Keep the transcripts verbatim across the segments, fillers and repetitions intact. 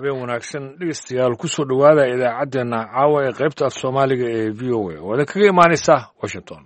habeen wanaagsan dhegeystayaal kusoo dhowaada idaacaddeenna caawa ee qaybta af soomaaliga ee v o a oo idin kaga imaanaysa washington.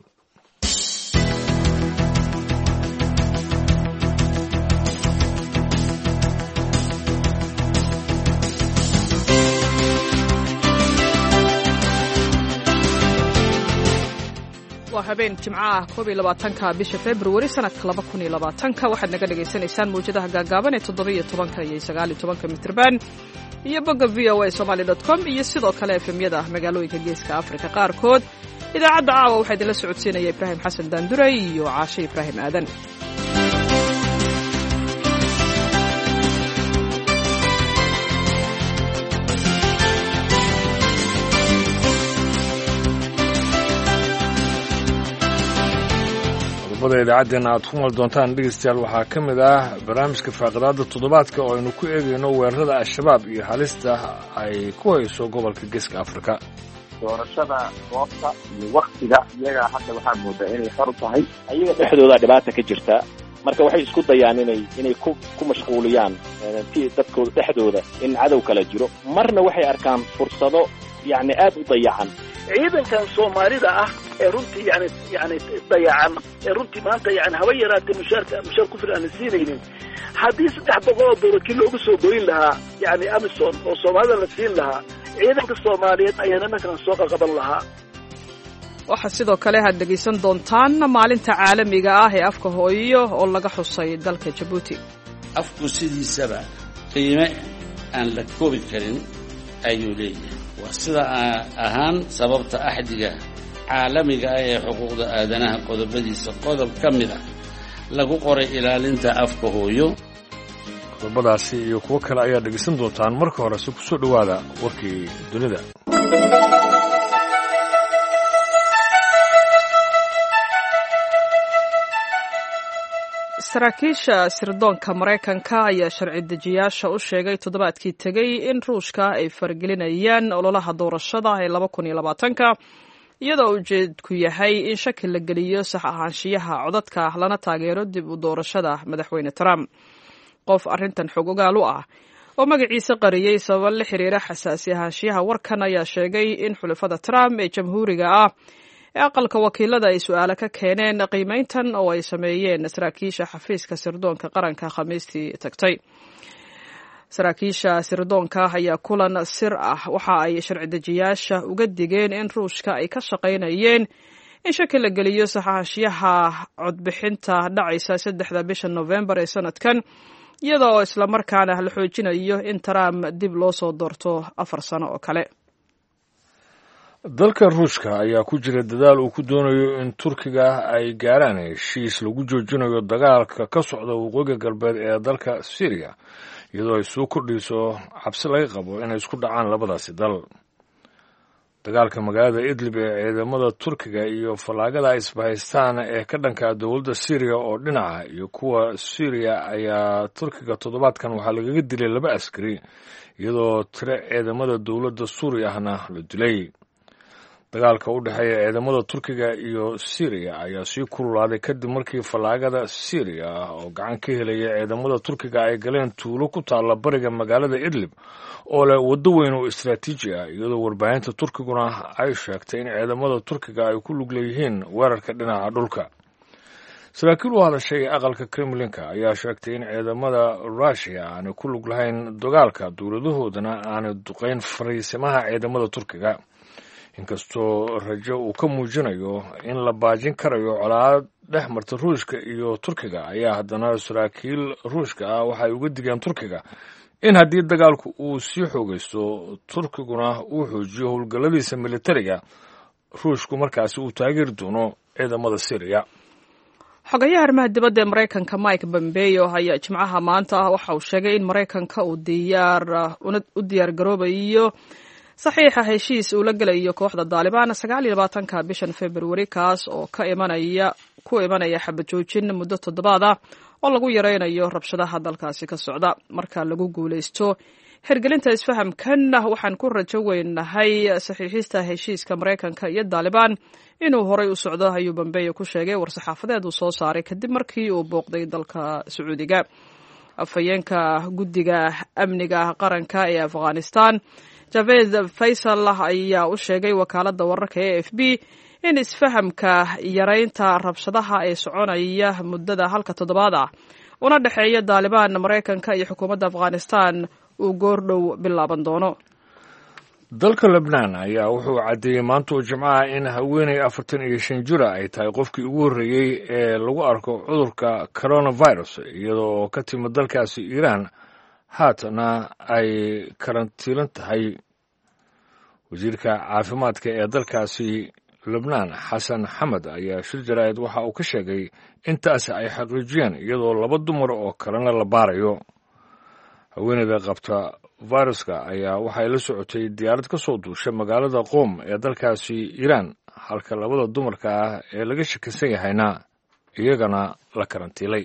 waa habeen jimco ah koob iyo labaatanka bisha februari sanadka laba kun iyo labaatanka waxaad naga dhagaysanaysaan mawjadaha gaagaaban ee toddoba-iyo tobanka iyo sagaal iyo tobanka mitrban iyo bogga v o a somali dot com iyo sidoo kale efemyada magaalooyinka geeska afrika qaarkood. idaacadda caawa waxaa idinla socodsiinaya ibraahim xasan daanduray iyo caashe ibraahim aadan. idaacaddeena aad ku mal doontaan dhegeystayaal waxaa ka mid ah barnaamijka faaqidaada toddobaadka oo aynu ku eegayno weerarada al-shabaab iyo halista ay ku hayso gobolka geeska afrika. doorashada goobta iyo waktiga iyagaa hadda waxaa moodaa inay xor tahay, ayaga dhexdooda dhibaata ka jirta, marka waxay isku dayaan inay inay ku ku mashquuliyaan ti dadkooda dhexdooda in cadow kala jiro, marna waxay arkaan fursado yacni aad u dayacan. ciidankan Soomaalida ah ee runtii yani yani dayacan ee runtii maanta yani haba yaraatay mushaarka mushaar ku filan siinaynin, haddii saddex boqol oo doolar kilo ugu soo goyn lahaa yani Amazon oo Soomaalida la siin lahaa, ciidanka Soomaaliyeed ayaana markaan soo qaban lahaa. waxaa sidoo kale aad dhegaysan doontaan maalinta caalamiga ah ee afka hooyo oo laga xusay dalka Djibouti. afku sidiisaba qiime aan la koobi karin ayuu leeyahay, waa sida ahaan sababta axdiga caalamiga ah ee xuquuqda aadanaha qodobadiisa qodob ka mid ah lagu qoray ilaalinta afka hooyo. qodobadaasi iyo kuwo kale ayaa dhegaysan doontaan. marka horese ku soo dhowaada warkii dunida. saraakiisha sirdoonka Mareykanka ayaa sharci dejiyaasha u sheegay toddobaadkii tegay in Ruushka ay fargelinayaan ololaha doorashada ee laba kun iyo labaatanka, iyadoo ujeedku yahay in shaki la geliyo sax ahaanshiyaha codadka lana taageero dib u doorashada madaxweyne Trump. qof arrintan xog ogaal u ah oo magaciisa qariyay sabab la xiriira xasaasi ahaanshiyaha warkan ayaa sheegay in xulafada Trump ee jamhuuriga ah ee aqalka wakiilada ay su'aalo ka keeneen qiimayntan oo ay sameeyeen saraakiisha xafiiska sirdoonka qaranka Khamiistii tagtay. saraakiisha sirdoonka ayaa kulan sir ah waxa ay sharci dejiyaasha uga digeen in Ruushka ay ka shaqaynayeen in shaki la geliyo saxaashiyaha codbixinta dhacaysa saddexda bisha November ee sanadkan, iyadoo isla markaana la xoojinayo in Trump dib loo soo doorto afar sano oo kale. dalka Ruushka ayaa ku jira dadaal uu ku doonayo in Turkiga ay gaaraan heshiis lagu joojinayo dagaalka ka socda waqooyiga galbeed ee dalka Syria, iyadoo ay soo kordhiso cabsi laga qabo inay isku dhacaan labadaasi dal. dagaalka magaalada Idlib ee ciidamada Turkiga iyo falaagada ay isbahaystaan ee ka dhanka dowladda Syria oo dhinaca iyo kuwa Syria ayaa Turkiga toddobaadkan waxaa lagaga dilay laba askari, iyadoo tiro ciidamada dowladda Suuriya ahna la dilay. dagaalka u dhexeeya ciidamada Turkiga iyo Syria ayaa sii kululaaday kadib markii falaagada Syria oo gacan ka helaya ciidamada Turkiga ay galeen tuulo ku taalla bariga magaalada Idlib oo leh waddo weyn oo istiraatiiji ah, iyadoo warbaahinta Turkiguna ay sheegtay in ciidamada Turkiga ay ku lug leeyihiin weerarka dhinaca dhulka. saraakiil u hadashay aqalka Kremlinka ayaa sheegtay in ciidamada Russia aanay ku lug lahayn dagaalka, dowladahoodana aanay duqayn fariisimaha ciidamada Turkiga. inkastoo rajo uu ka muujinayo in la baajin karayo colaad dhex marta Ruushka iyo Turkiga, ayaa haddana saraakiil Ruushka ah waxay uga digeen Turkiga in haddii dagaalku uu sii xoogaysto, Turkiguna uu xoojiyo howlgalladiisa militariga, Ruushku markaasi uu taageeri doono ciidamada Syria. xogayaha arrimaha dibadda ee Mareykanka Mike Pompeo ayaa jimcaha maanta waxa uu sheegay in Mareykanka uu diyaar u diyaar garoobayo saxiixa heshiis uu la gelayo kooxda Taliban sagaal iyo labaatanka bishan February, kaas oo ka imanaya ku imanaya xabad joojin muddo toddobaad ah oo lagu yareynayo rabshadaha dalkaasi ka socda. marka lagu guuleysto hirgelinta isfahamkan, waxaan ku rajo weynahay saxiixista heshiiska Mareykanka iyo Taliban inuu horay u socdo, ayuu Pompeo ku sheegay war-saxaafadeed uu soo saaray kadib markii uu booqday dalka Sacuudiga. afhayeenka guddiga amniga qaranka ee afghanistan javed faysal ayaa u sheegay wakaaladda wararka e f b in isfahamka yaraynta rabshadaha ee soconaya muddada halka toddobaad ah una dhexeeya daalibaan maraykanka iyo xukuumadda afghanistan uu goordhow bilaaban doono. dalka lebnaan ayaa wuxuu caddeeyey maanta oo jimcaha in haweeney afartan iyo shan jira ay tahay qofkii ugu horreeyey ee lagu arko cudurka coronavirus iyadoo ka timid dalkaasi iiraan haatana ay karantiilan tahay. wasiirka caafimaadka ee dalkaasi lebnaan xasan xamed ayaa shir jaraa'id waxa uu ka sheegay intaasi ay xaqiijiyeen iyadoo laba dumar oo kalena la baarayo. haweeneyda qabta viruska ayaa waxay la socotay diyaarad ka soo duushay magaalada qoom ee dalkaasi iiraan halka labada dumarka ah ee laga shakisan yahayna iyagana la karantiilay.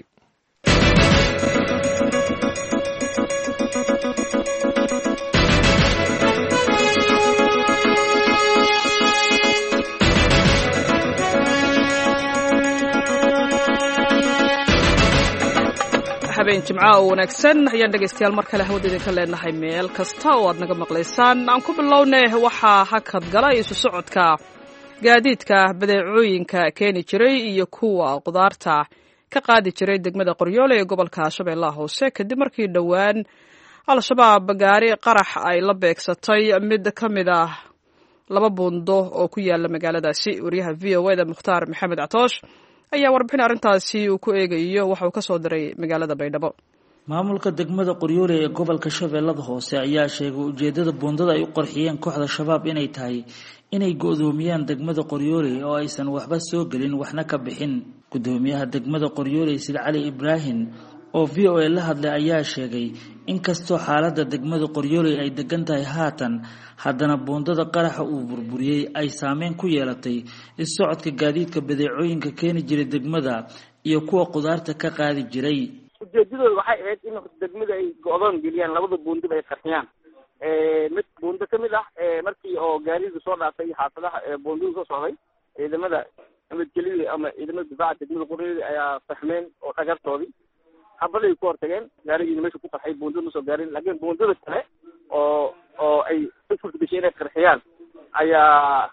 habeen jimca oo wanaagsan ayaan dhegaystayaal mar kale hawada idinka leenahay meel kasta oo aad naga maqlaysaan. aan ku bilownay waxaa hakad galay isu socodka gaadiidka badeecooyinka keeni jiray iyo kuwa qudaarta ka qaadi jiray degmada qoryoole ee gobolka shabeellaha hoose kadib markii dhowaan al-shabaab gaari qarax ay la beegsatay mid ka mid ah laba buundo oo ku yaala magaaladaasi. wariyaha v o eda mukhtaar maxamed catoosh ayaa warbixin arrintaasi uu ku eegayo waxa uu ka soo diray magaalada baydhabo. maamulka degmada qoryoole ee gobolka shabeellada hoose ayaa sheegay ujeedada buundada ay u qarxiyeen kooxda shabaab inay tahay inay go'doomiyaan degmada qoryoole oo aysan waxba soo gelin waxna ka bixin. gudoomiyaha degmada qoryoole sid cali ibraahim oo v o a la hadlay ayaa sheegay in kastoo xaaladda degmada qoryoole ay degan tahay haatan haddana buundada qaraxa uu burburiyey ay saameyn ku yeelatay is-socodka gaadiidka badeecooyinka keeni jiray degmada iyo kuwa qudaarta ka qaadi jiray. ujeedadooda waxay ahayd in degmada ay go-doon geliyaan labada buundaba ay qarxiyaan. mid buundo ka mid ah markii oo gaariga soo dhaafay xaafadaha buundada soo socday ciidamada nabadgelyo ama ciidamada difaaca degmada qoryoole ayaa fahmeen oo dhagartoodii habaday ku hortageen gaarigiina meesha ku qarxay buundada ma soo gaarin laakiin buundada kale oo oo ay u furtagasheen inay qarxiyaan ayaa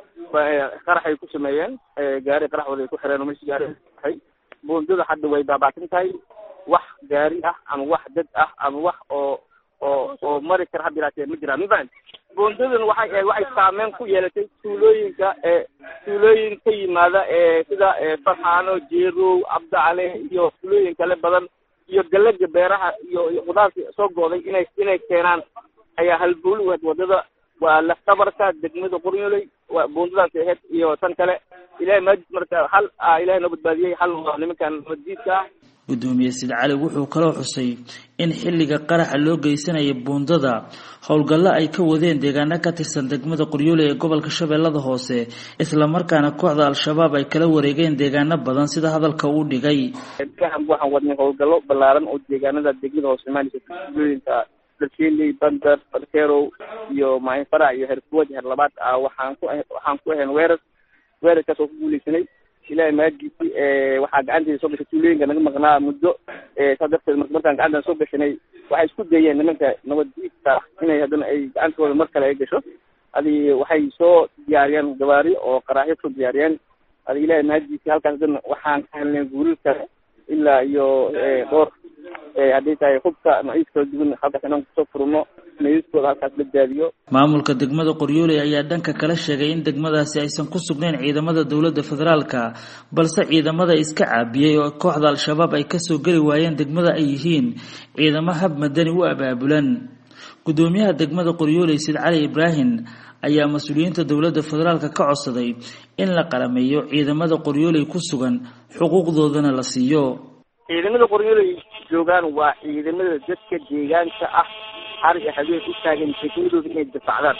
qaraxay ku sameeyeen gaari qaraxooda ay ku xireen oo meesha gaari qarxay. buundada hadda way baabaatin tahay wax gaari ah ama wax dad ah ama wax oo oo oo mari kara hadda ilaatee ma jiraan mafahant. buundadan waxay waxay saameyn ku yeelatay tuulooyinka ee tuulooyin ka yimaada ee sida farxaano jeerow cabdicale iyo tuulooyin kale badan iyo galaga beeraha iyo qudaarta soo gooday inay inay keenaan ayaa halbuul u wadada waa laftabarka degmada qoryoole waa buundadaas ahayd iyo tan kale ilaahay maajid marka hal ilaahay noo badbaadiyey hal nimankan madiidka. gudoomiye sid cali wuxuu kaloo xusay in xilliga qaraxa loo geysanayay buundada howlgallo ay ka wadeen deegaano ka tirsan degmada qoryoole ee gobolka shabeellada hoose isla markaana kooxda al-shabaab ay kala wareegeen deegaano badan sida hadalka uu dhigay. waxaan wadnay howlgallo ballaaran oo deegaanada degmada hoose maalinka tuulooyinka dalkeeley bandar barkeerow iyo maahin farac iyo herfuwad her labaad ah waxaan ku waxaan ku ahayn weerar weerarkaas oo ku guuleysanay ilaahay maagiisi waxaa gacanteeda soo gashay tuulooyinka naga maqnaa muddo saa darteed markaan gacantan soo gashanay waxay isku dayeen nimanka nabaddiidka inay haddana ay gacantooda mar kale ay gasho adi waxay soo diyaariyeen gawaari oo qaraaxyo soo diyaariyeen adi ilaahay maagiisi halkaas haddana waxaan ka helnay guulal kale ilaa iyo dhowr hadday tahay hubka noocyis kala duwan halkaas inaan kusoo furno meydadkooda halkaas la daadiyo. maamulka degmada qoryoole ayaa dhanka kala sheegay in degmadaasi aysan ku sugnayn ciidamada dowladda federaalka balse ciidamada iska caabiyey oo kooxda al-shabaab ay kasoo geli waayeen degmada ay yihiin ciidamo hab madani u abaabulan. gudoomiyaha degmada qoryoole sid cali ibraahim ayaa mas-uuliyiinta dowladda federaalka ka codsaday in la qalameeyo ciidamada qoryoole ku sugan xuquuqdoodana la siiyo. ciidamada qoryoole joogaan waa ciidamada dadka deegaanka ah har iyo habeen u taagan degmadooda inay difaacdaan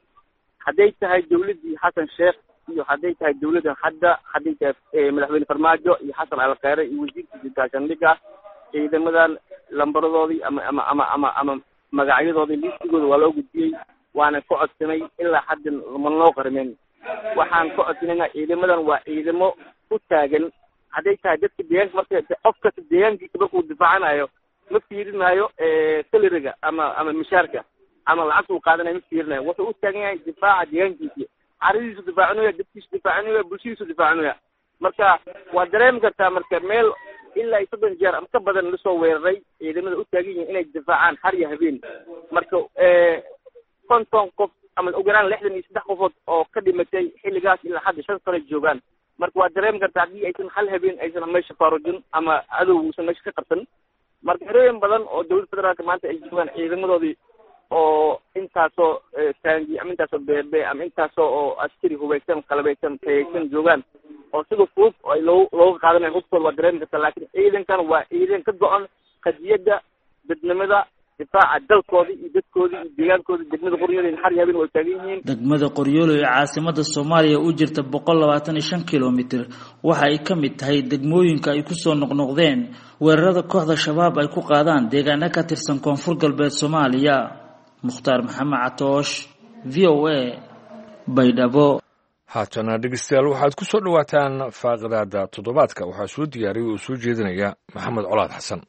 hadday tahay dawladdii xasan sheekh iyo hadday tahay dawladdan hadda hadday tahay madaxweyne farmaajo iyo xasan alkhayre iyo wasiirka gaashaandhigga ciidamadan lambaradoodii ama ama ama ama ama magacyadoodii listigooda waa loo gudbiyey waana ka codsanay ilaa hadda ma noo qarmeen. waxaan ka codsanayna ciidamadan waa ciidamo u taagan hadday tahay dadka deegaanka marka qof kasta deegaankiisa markuu difaacanayo ma fiirinayo salariga ama ama mishaarka ama lacagta uu qaadanayo ma fiirinayo wuxuu u taagan yahay difaaca deegaankiisa caradiisu difaacinaya dadkiisu difaacinaya bulshadiisu difaacinaya marka waa dareemi kartaa marka meel ilaa soddon jeer ama ka badan lasoo weeraray ciidamada u taagan yihiin inay difaacaan har iyo habeen marka konton qof ama ugu yaraan lixdan iyo saddex qofood oo ka dhimatay xilligaas ilaa hadda shan sano joogaan marka waa dareemi kartaa haddii aysan hal habeen aysan meesha faarujin ama cadow uusan meesha ka qabsan marka herooyin badan oo dawladda federaalka maanta ay joogaan ciidamadoodii oo intaasoo taangi ama intaasoo beebe ama intaasoo oo askari hubaysan qalabeysan tayaysan joogaan oo sida fudud oo ay loo looga qaadanayo hubkooda waa dareemi kartaa laakiin ciidankan waa ciidan ka go-an qadiyadda dadnimada difaaca dalkooda iyo dadkooda iyo deegaankooda degmada qoryoole har iyo habeen way taagan yihiin degmada qoryoole ee caasimada soomaaliya u jirta boqol labaatan iyo shan kilomitir waxa ay ka mid tahay degmooyinka ay kusoo noqnoqdeen weerarada kooxda shabaab ay ku qaadaan deegaano ka tirsan koonfur galbeed soomaaliya mukhtaar maxamed catoosh v o a baydhabo haatana dhegeystayaal waxaad ku soo dhawaataan faaqidaada toddobaadka waxaa soo diyaariyay oo soo jeedinaya maxamed colaad xasan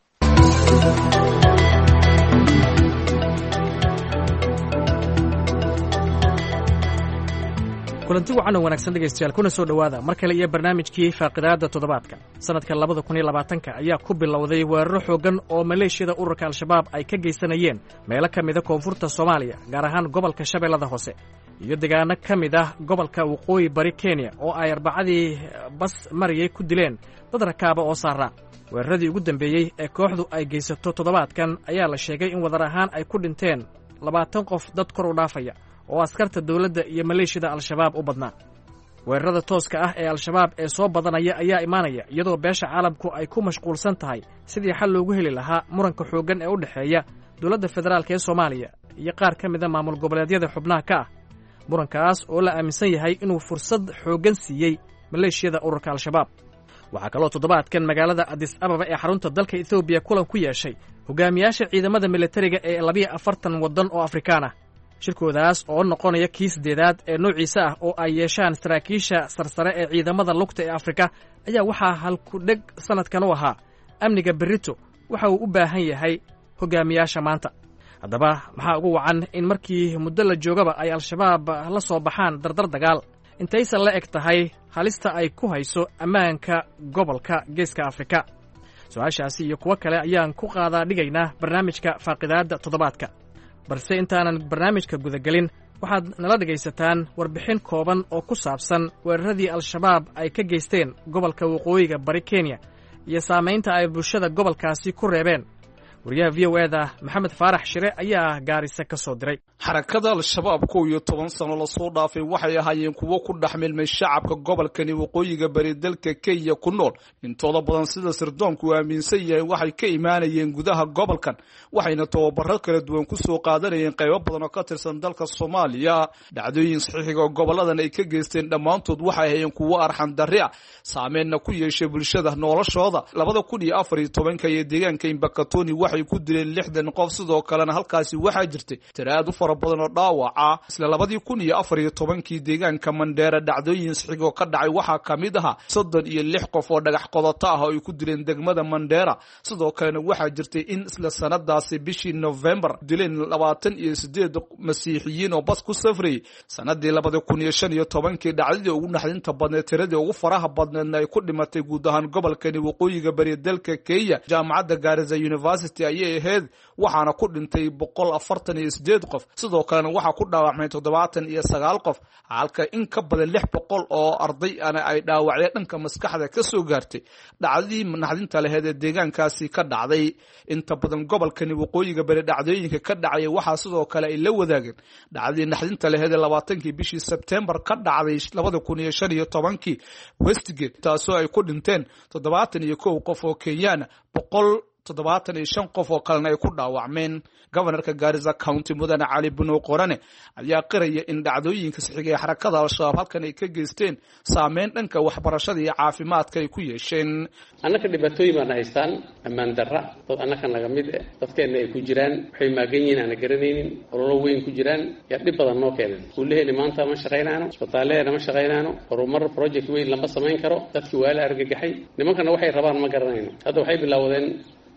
kulanti wacan oo wanaagsan dhegaystayaal kuna soo dhowaada mar kale iyo barnaamijkii faaqidaada toddobaadka sanadka labada kun iyo labaatanka ayaa ku bilowday weeraro xooggan oo maleeshiyada ururka al-shabaab ay ka geysanayeen meelo ka mida koonfurta soomaaliya gaar ahaan gobolka shabeellada hoose iyo deegaano ka mid ah gobolka waqooyi bari kenya oo ay arbacadii bas mariyey ku dileen dad rakaaba oo saara weeraradii ugu dambeeyey ee kooxdu ay geysato toddobaadkan ayaa la sheegay in wadar ahaan ay ku dhinteen labaatan qof dad kor u dhaafaya oo askarta dawladda iyo maleeshiyada al-shabaab u badnaa weerarada tooska ah ee al-shabaab ee soo badanaya ayaa imaanaya iyadoo beesha caalamku ay ku mashquulsan tahay sidii xal loogu heli lahaa muranka xooggan ee u dhexeeya dowladda federaalk ee soomaaliya iyo qaar ka mida maamul goboleedyada xubnaha ka ah murankaas oo la aaminsan yahay inuu fursad xooggan siiyey maleeshiyada ururka al-shabaab waxaa kaloo toddobaadkan magaalada adis ababa ee xarunta dalka ethoobiya kulan ku yeeshay hogaamiyaasha ciidamada militariga ee labiyo afartan waddan oo afrikaan ah shirkoodaas oo noqonaya kii siddeedaad ee noociisa ah oo ay yeeshaan saraakiisha sarsare ee ciidamada lugta ee afrika ayaa waxaa halkudheg sannadkan u ahaa amniga berrito waxa uu u baahan yahay hogaamiyaasha maanta haddaba maxaa ugu wacan in markii muddo la joogaba ay al-shabaab la soo baxaan dardar dagaal intaysan la eg tahay halista ay ku hayso ammaanka gobolka geeska afrika su-aashaasi iyo kuwo kale ayaan ku qaadaa dhigaynaa barnaamijka faaqidaadda toddobaadka balse intaanan barnaamijka gudagelin waxaad nala dhegaysataan warbixin kooban oo ku saabsan weeraradii al-shabaab ay ka geysteen gobolka waqooyiga bari kenya iyo saamaynta ay bulshada gobolkaasi ku reebeen wariyaha v o eda maxamed faarax shire ayaa gaarisa ka soo diray xarakada al-shabaab kow iyo toban sano lasoo dhaafay waxay ahaayeen kuwo ku dhex milmay shacabka gobolkani waqooyiga bari dalka kenya ku nool intooda badan sida sirdoonku aaminsan yahay waxay ka imaanayeen gudaha gobolkan waxayna tababaro kala duwan ku soo qaadanayeen qaybo badan oo ka tirsan dalka soomaaliya dhacdooyin saxiixiga oo goboladan ay ka geysteen dhammaantood waxay ahaayeen kuwo arxan darri ah saameynna ku yeeshay bulshada noloshooda labada kun iyo afar iyo tobanka iyo deegaanka imbakatoni waxay ku dileen lixdan qof sidoo kalena halkaasi waxaa jirtay tiraad u fara badan oo dhaawaca isla labadii kun iyo afar iyo tobankii deegaanka mandheera dhacdooyin saxiigo ka dhacay waxaa ka mid ahaa soddon iyo lix qof oo dhagax qodato ah oo ay ku dileen degmada mandheera sidoo kalena waxaa jirtay in isla sanadaasi bishii november dileen labaatan iyo sideed masiixiyiin oo bas ku safrayay sanadii labada kun iyo shan iyo tobankii dhacdadii ugu naxdinta badneed tiradii ugu faraha badneedna ay ku dhimatay guud ahaan gobolkani waqooyiga bari dalka kenya jaamacadda Garissa University ayay ahayd waxaana ku dhintay boqol afartan iyo sideed qof sidoo kalena waxaa ku dhaawacmay toddobaatan iyo sagaal qof halka in ka badan lix boqol oo arday ana ay dhaawacyo dhanka maskaxda ka soo gaartay dhacdadii naxdinta lahayd ee deegaankaasi ka dhacday inta badan gobolkani waqooyiga bari dhacdooyinka ka dhacay waxaa sidoo kale ay la wadaageen dhacdadii naxdinta lahayd ee labaatankii bishii September ka dhacday labada kun iyo shan iyo tobankii Westgate taasoo ay ku dhinteen toddobaatan iyo kow qof oo Kenyan boqol toddobaatan iyo shan qof oo kalena ay ku dhaawacmeen governorka Garissa County mudane Cali Buno Qorane ayaa qiraya in dhacdooyinka saxiiga ee xarakada al-shabaab halkan ay ka geysteen saameyn dhanka waxbarashada iyo caafimaadka ay ku yeesheen annaka dhibaatooyin baan haystaan ammaan darra dad annaka naga mid ah dadkeena ay ku jiraan waxay maagan yihiin aan garanaynin ololo weyn ku jiraan yaa dhib badan noo keenay kuuleheena maanta ma shaqaynaano isbitaalleena ma shaqaynaano horumar project weyn lama samayn karo dadkii waa la argagaxay nimankana waxay rabaan ma garanayno hadda waxay bilaawdeen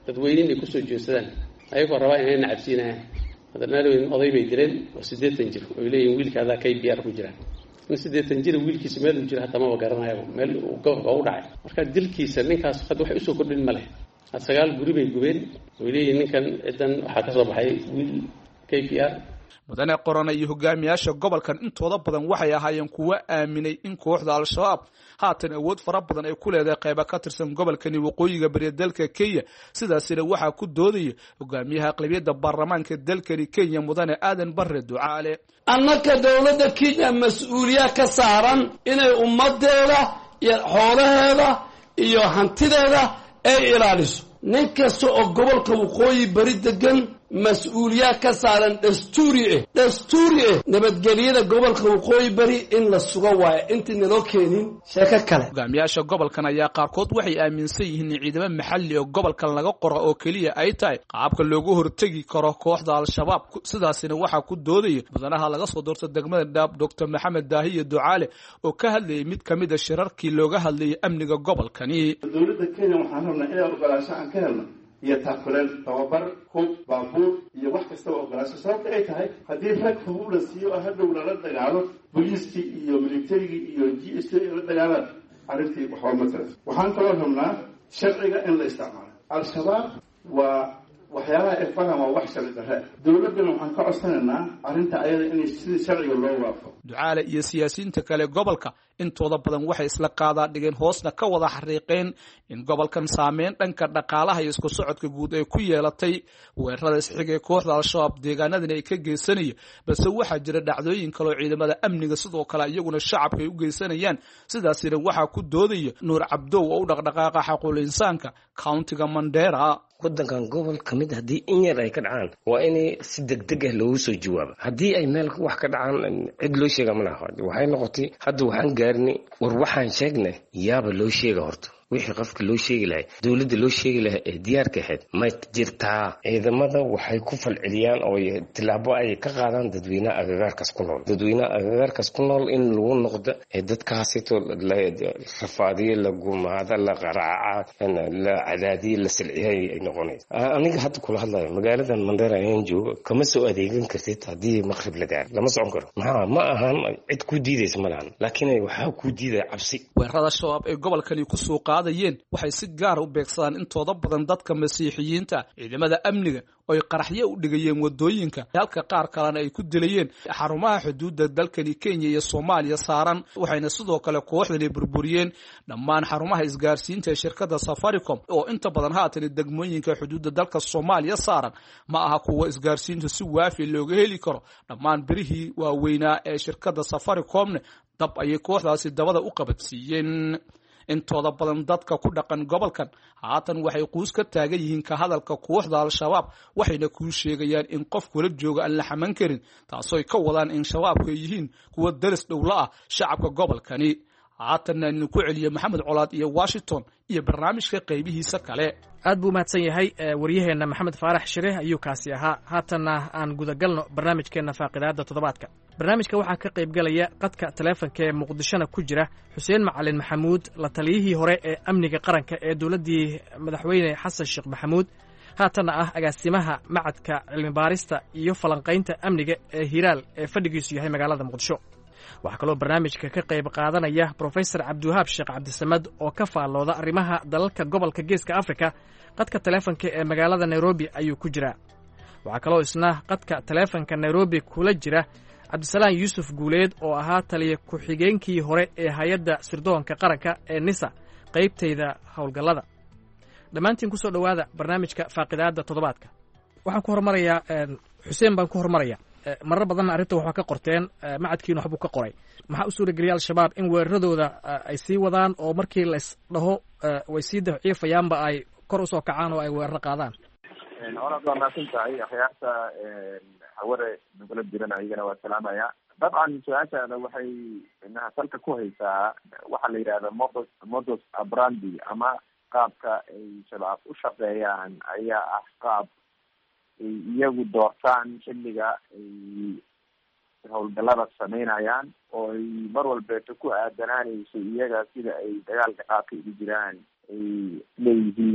dadweyne inay kusoo jeedsadaan ayagoo rabaa inay nacabsiinayaan hadda maalweyn oday bay dileen oo siddeetan jir oo ay leeyihiin wiilkaadaa k b r ku jiraan in siddeetan jir wiilkiisa meel uu jira hataa maba garanayaba meel uu gobolka u dhacay marka dilkiisa ninkaas hadda waxay usoo kordhin ma leh had sagaal guri bay gubeen way leeyihiin ninkan ciddan waxaa ka soo baxay wiil k b r mudane qorana iyo hogaamiyaasha gobolkan intooda badan waxay ahaayeen kuwo aaminay in kooxda al-shabaab haatan awood fara badan ay ku leedahay qayba ka tirsan gobolkani waqooyiga bari dalka Kenya sidaasina waxaa ku doodaya hogaamiyaha aqlabiyadda baarlamaanka dalkani Kenya mudane Aadan Barre Ducaale annaka dawladda Kenya mas'uuliyad ka saaran inay ummadeeda iyo xoolaheeda iyo hantideeda ay ilaaliso nin kasta oo gobolka waqooyi bari degan mas-uuliyad ka saaran dastuuri ah dastuuri ah nabadgelyada gobolka waqooyi bari in la sugo waayo intii naloo keenin sheeko kale hogaamiyaasha gobolkan ayaa qaarkood waxay aaminsan yihiin in ciidamo maxalli oo gobolkan laga qoro oo keliya ay tahay qaabka loogu hortegi karo kooxda al-shabaab sidaasina waxaa ku doodaya mudanaha laga soo doorto degmada Dhaab Doctor Maxamed Daahiye Ducaale oo ka hadlayay mid ka mid ah shirarkii looga hadlayay amniga gobolkani dawladda Kenya waxaan rabnaa inay ogolaansho aan ka helno iyo taakuleen tababar hub baabuur iyo wax kasta oo ogolaasho sababta ay tahay haddii rag hub la siiyo oo hadhow lala dagaalo booliiskii iyo militarigii iyo g s la dagaalaan arrintii waxba ma taras waxaan kaloo rabnaa sharciga in la isticmaalo al-shabaab waa waxyaalaha ay faham waa wax sharci darre dawladdana waxaan ka codsanaynaa arrinta ayada in sidii sharciga loo waafaqo Ducaale iyo siyaasiyiinta kale gobolka intooda badan waxay isla qaadaa dhigeen hoosna ka wada xariiqeen in gobolkan saameyn dhanka dhaqaalaha iyo isku socodka guud ay ku yeelatay weerarada isxiga ee kooxda al-shabaab deegaanadana ay ka geysanayeen balse waxaa jira dhacdooyin kale oo ciidamada amniga sidoo kale iyaguna shacabka ay u geysanayaan sidaasina waxaa ku doodaya Nuur Cabdow oo u dhaqdhaqaaqa xaquul insaanka countiga Mandera waddankan gobol ka mid haddii in yar ay ka dhacaan waa in si degdeg ah loogu soo jawaabo haddii ay meel wax ka dhacaan cid loo sheega ma laha waxay noqotay hadda waxaan gaarnay war waxaan sheegnay yaaba loo sheega horta wixii qofka loo sheegi lahay dawladda loo sheegi lahay ee diyaarka ahayd ma jirtaa ciidamada waxay ku falceliyaan oo tilaabo ay ka qaadaan dadweynaha agagaarkaas ku nool dadweynaha agagaarkaas ku nool in lagu noqdo ee dadkaasito la rafaadiyo la gumaada la qaraaca la cadaadiyo la silciyay ay noqonayso aniga hadda kula hadlayo magaaladan Mandera ayaan joogo kama soo adeegan kartid haddii maqrib la gaaro lama socon karo maxaa ma ahan cid ku diidaysa ma lahan laakiin waxaa ku diiday cabsi weerarada shabaab ee gobolkani ku soo waxay si gaar u beegsadaan intooda badan dadka masiixiyiinta ciidamada amniga oo ay qaraxyo u dhigayeen wadooyinka halka qaar kalena ay ku dilayeen xarumaha xuduudda dalkani Kenya iyo Soomaaliya saaran waxayna sidoo kale kooxdani burburiyeen dhammaan xarumaha isgaarsiinta ee shirkadda Safaricom oo inta badan haatan degmooyinka xuduudda dalka Soomaaliya saaran ma aha kuwa isgaarsiintu si waafi looga heli karo dhammaan birihii waaweynaa ee shirkadda Safaricom dab ayay kooxdaasi dabada u qabadsiiyeen intooda badan dadka ku dhaqan gobolkan haatan waxay quus ka taagan yihiin ka hadalka kooxda al-shabaab waxayna ku sheegayaan in qof kula jooga aan la xaman karin taasoo ay ka wadaan in shabaabku yihiin kuwa daris dhowla ah shacabka gobolkani haatan aan ku celiyo Maxamed Colaad iyo Washington iyo barnaamijka qaybihiisa kale aad buu mahadsan yahay waryaheena Maxamed Faarax Shire ayuu kaasi ahaa haatanna aan gudagalno barnaamijkeena faaqidaada toddobaadka barnaamijka waxaa ka qayb galaya qadka taleefanka ee Muqdishona ku jira Xuseen Macalin Maxamuud la taliyihii hore ee amniga qaranka ee dawladdii madaxweyne Xasan Sheekh Maxamuud haatanna ah agaasimaha macadka cilmi baarista iyo falanqaynta amniga ee Hiiraal ee fadhigiisu yahay magaalada Muqdisho waxaa kaloo barnaamijka ka qayb qaadanaya Professor Cabdiwahaab Sheekh Cabdisamad oo ka faallooda arrimaha dalalka gobolka Geeska Afrika qadka taleefanka ee magaalada Nairobi ayuu ku jira waxaa kaloo isna qadka taleefanka Nairobi kula jira Cabdisalaan Yuusuf Guuleed oo ahaa taliye ku-xigeenkii hore ee hay'adda sirdoonka qaranka ee N I S A qaybtayda howlgallada dhammaantiin ku soo dhowaada barnaamijka faaqidaada toddobaadka waxaan ku hormarayaa Xuseen baan ku hormarayaa marar badanna arrinta waxaa ka qorteen macadkiina waxbuu ka qoray maxaa u suurageliyay al-shabaab in weeraradooda ay sii wadaan oo markii la isdhaho way sii daciifayaanba ay kor usoo kacaan oo ay weeraro qaadaan horaad waa mahadsan tahay akhyaarta haware nagula jiran ayagana waa salaamaya dabcan su-aashaada waxay inaha salka ku haysaa waxaa la yidhahda modus modus abrandi ama qaabka ay shabaab u shaqeeyaan ayaa ah qaab ay iyagu doortaan xilliga ay howlgallada sameynayaan oo ay mar walbeeto ku aadanaanayso iyaga sida ay dagaalka qaabka ugu jiraan ay leeyihiin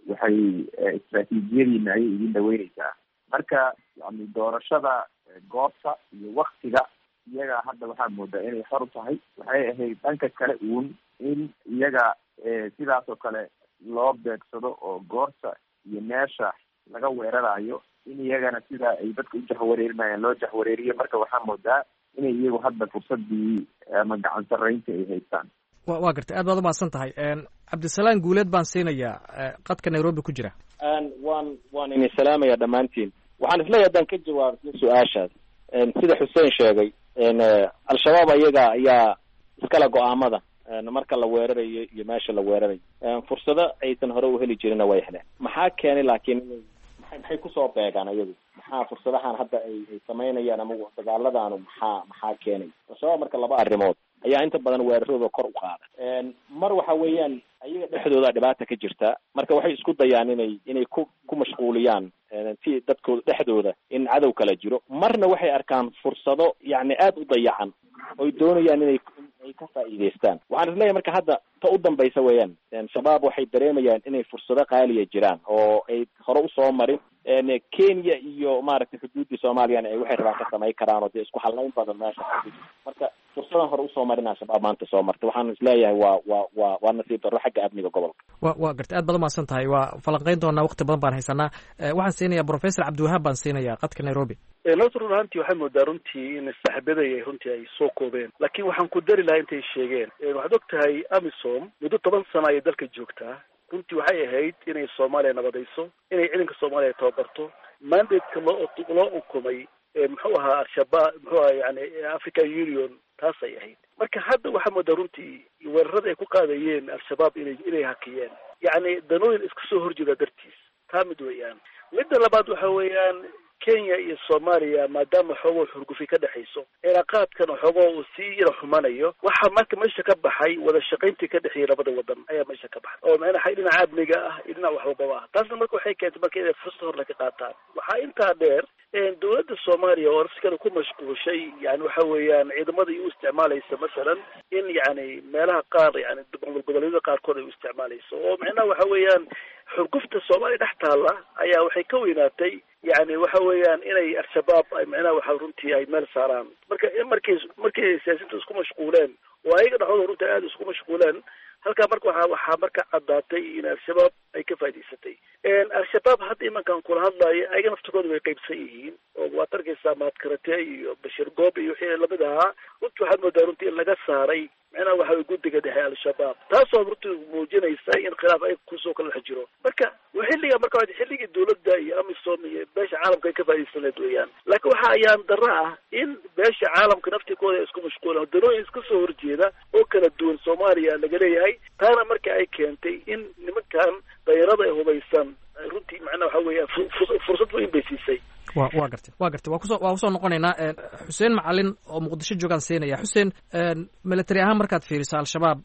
waxay istraatiijiyadiina ayay idin dhaweyneysaa. marka yani doorashada goobta iyo waktiga iyaga hadda waxaa moodaa inay xor u tahay. waxay ahayd dhanka kale uun in iyaga sidaas oo kale loo beegsado oo goorta iyo meesha laga weerarayo in iyagana sida ay dadka u jahwareerinayaan loo jahwareeriyo. marka waxaa moodaa inay iyagu hadda fursadii ama gacan sarreynta ay haystaan. wa waa gartay, aad baad umahadsan tahay. cabdisalaan guuleed baan siinayaa qadka nairobi ku jira. waan waan idin salaamaya dhammaantiin. waxaan isleeyahay haddaan ka jawaabtay su-aashaas sida xuseen sheegay al-shabaab ayaga ayaa iskala go-aamada marka la weerarayo iyo meesha la weerarayo. fursado aysan hore u heli jirina way heleen. maxaa keenay laakiin maxay maxay kusoo beegaan ayagu? maxaa fursadahan hadda ay ay samaynayaan ama dagaaladaanu maxaa maxaa keenay? al-shabaab marka laba arrimood ayaa inta badan weerarooda kor u qaada. mar waxa weeyaan ayaga dhexdooda dhibaata ka jirta, marka waxay isku dayaan inay inay ku ku mashquuliyaan si dadkooda dhexdooda in cadow kala jiro. marna waxay arkaan fursado yani aada u dayacan oy doonayaan inay ay ka faa'iidaystaan. waxaan isleeyahay marka hadda ta u dambaysa weeyaan shabaab waxay dareemayaan inay fursado qaaliya jiraan oo ay hore usoo marin. kenya iyo maaragtay xuduudii soomaaliyana ay waxay rabaan ka samayn karaan oo dee isku halnayn badan meesha. marka fursadan hore usoo marinaa shabaab maanta soo marta. waxaan isleeyahay waa waa waa waa nasiib darro xagga amniga gobolka. wa waa gartay, aad baad umahadsan tahay. waa falanqeyn doonaa, waqti badan baan haysanaa. waxaan siinayaa professor cabdiwahaab baan siinayaa qadka nairobi. nabta run ahaantii waxay moodaa runtii in saaxiibadaya runtii ay soo koobeen, laakiin waxaan ku dari lahaa intay sheegeen. waxaad og tahay amisom muddo toban sano ayay dalka joogtaa. runtii waxay ahayd inay soomaaliya nabadayso, inay ciidanka soomaaliya tababarto. mandateka loo loo ukumay muxuu ahaa al-shabaab, muxuu ahaa yani african union, taasay ahayd. marka hadda waxaa moodaa runtii weerarada ay ku qaadayeen al-shabaab inay inay hakiyeen, yacni danooyin iska soo horjeeda dartiis. taa mid weeyaan. midda labaad waxa weeyaan kenya iyo soomaaliya maadaama xoogoo xurgufi ka dhexayso, cilaaqaadkan xoogoo uu sii yara xumanayo, waxaa marka meesha ka baxay wada shaqayntii ka dhexeeyay labada wadan ayaa meesha ka baxay oo macnaha dhinaca amniga ah iyo dhinac waxwalbaba ah. taasna marka waxay keentay marka inay fursad hor laga qaataan. waxaa intaa dheer dowladda soomaaliya oo nafsikana ku mashquushay yani waxa weeyaan ciidamada ay u isticmaalaysa masalan in yani meelaha qaar yani goboleedyada qaarkood ay u isticmaalayso oo macnaha waxa weeyaan xurgufta soomaaliya dhex taalla ayaa waxay ka weynaatay yani waxa weeyaan inay al-shabaab ay macnaha waxa runtii ay meel saaraan. marka markay markay siyaasiyiinta isku mashquuleen oo ayaga dhexdooda runtii aada isku mashquuleen, halkaa marka waxaa waxaa marka caddaatay in al-shabaab ay ka faa'idaysatay. al-shabaab hadda imankan kula hadlaayo ayaga naftigooda way qaybsan yihiin oo waad arkaysaa mahadkarate iyo bashir goob iyo wixii lamid ahaa. runtii waxaad moodaa runtii in laga saaray macnaha waxa way guddiga dhexe al-shabaab, taasoo runtii muujinaysa in khilaaf ay kusoo kala dhex jiro. marka xilliga marka xilligii dowladda iyo amisom iyo beesha caalamka ay ka faa'iidaysaneed weeyaan. laakiin waxa ayaan darro ah in beesha caalamka naftigooda isku mashquulaan danooyin iska soo horjeeda oo kala duwan soomaaliya laga leeyahay. taana marka ay keentay in nimankan dayarada ay hubaysan runtii macnaha waxa weeyaan fursad weyn bay siisay. wa waa gartay waa gartay waa kusoo waa kusoo noqonaynaa. xuseen macalin oo muqdisho joogaan siinaya. xuseen, military ahaan markaad fiiriso al-shabaab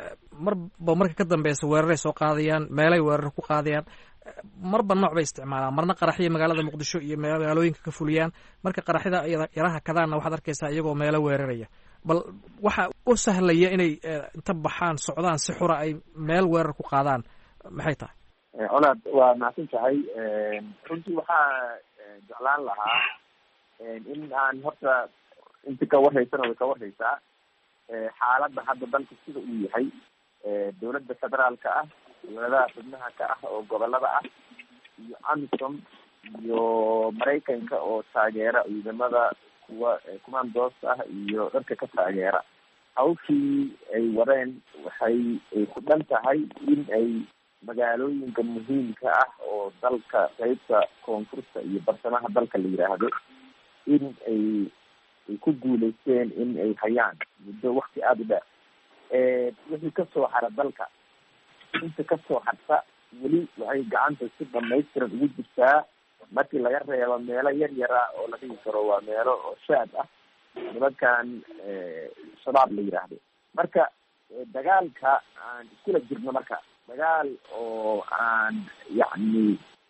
marba marka ka dambeysa weeraray soo qaadayaan, meelay weerar ku qaadayaan, marba nooc bay isticmaalaan. marna qaraxya magaalada muqdisho iyo magaalooyinka ka fuliyaan, marka qaraxyada yaraha kadaana waxaad arkaysaa iyagoo meelo weeraraya. bal waxa u sahlaya inay inta baxaan socdaan si xura ay meel weerar ku qaadaan maxay tahay? colaad waa mahadsan tahay. runtii waxaa jeclaan lahaa in aan horta inta ka warhaysana way ka warhaysaa xaaladda hadda dalka sida uu yahay. dowladda federaalka ah, dowladaha xubnaha ka ah oo gobolada ah, iyo amisom iyo maraykanka oo taageera ciidamada kuwa commandos ah iyo dadka ka taageera, hawshii ay wadeen waxay ay ku dhan tahay in ay magaalooyinka muhiimka ah oo dalka qaybta koonfurta iyo barsamaha dalka la yidhaahdo in ay ay ku guulaysteen in ay hayaan muddo wakti aada u dheer. wixii kasoo hara dalka, inta kasoo harta weli waxay gacanta si dhamaystiran ugu jirtaa markii laga reebo meelo yar yara oo la dhigi karo waa meelo oo shaad ah nimankan shabaab la yidhaahdo. marka dagaalka aan iskula jirno marka dagaal oo aan yacni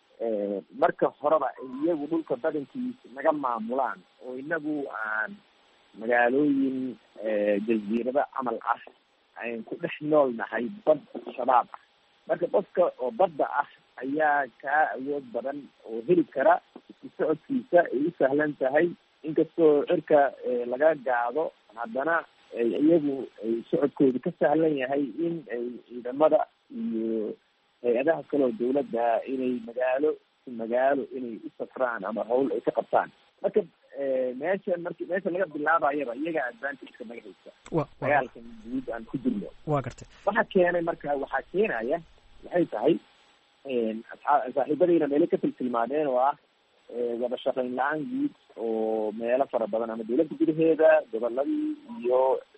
marka horeba iyagu dhulka badankiisa naga maamulaan oo inagu aan magaalooyin jaziirada camal ah ayn ku dhex nool nahay bad shabaab ah. marka qofka oo badda ah ayaa kaa awood badan oo heli kara socodkiisa ay u sahlan tahay inkastoo cirka laga gaado haddana iyagu ay socodkooda ka sahlan yahay in ay ciidamada iyo hay-adaha kale oo dawladda inay magaalo magaalo inay u safraan ama hawl ay ka qabtaan. marka meesha marki meesha laga bilaabayaba iyagaa advantage-ka naga haysta dagaalkan guud aan ku jirno. waa gartay waxa keenay marka waxaa keenaya waxay tahay saaxiibadayna meelo ka tiltilmaadeen oo ah wada shaqayn la-aan guud oo meelo fara badan ama dawladda gudaheeda goboladii iyo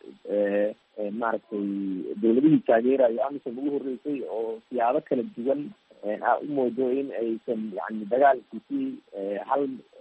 maaragtay dawladihii taageerayo amisom ugu horreysay oo siyaabo kala duwan a u moodo in aysan yani dagaalkiisii hal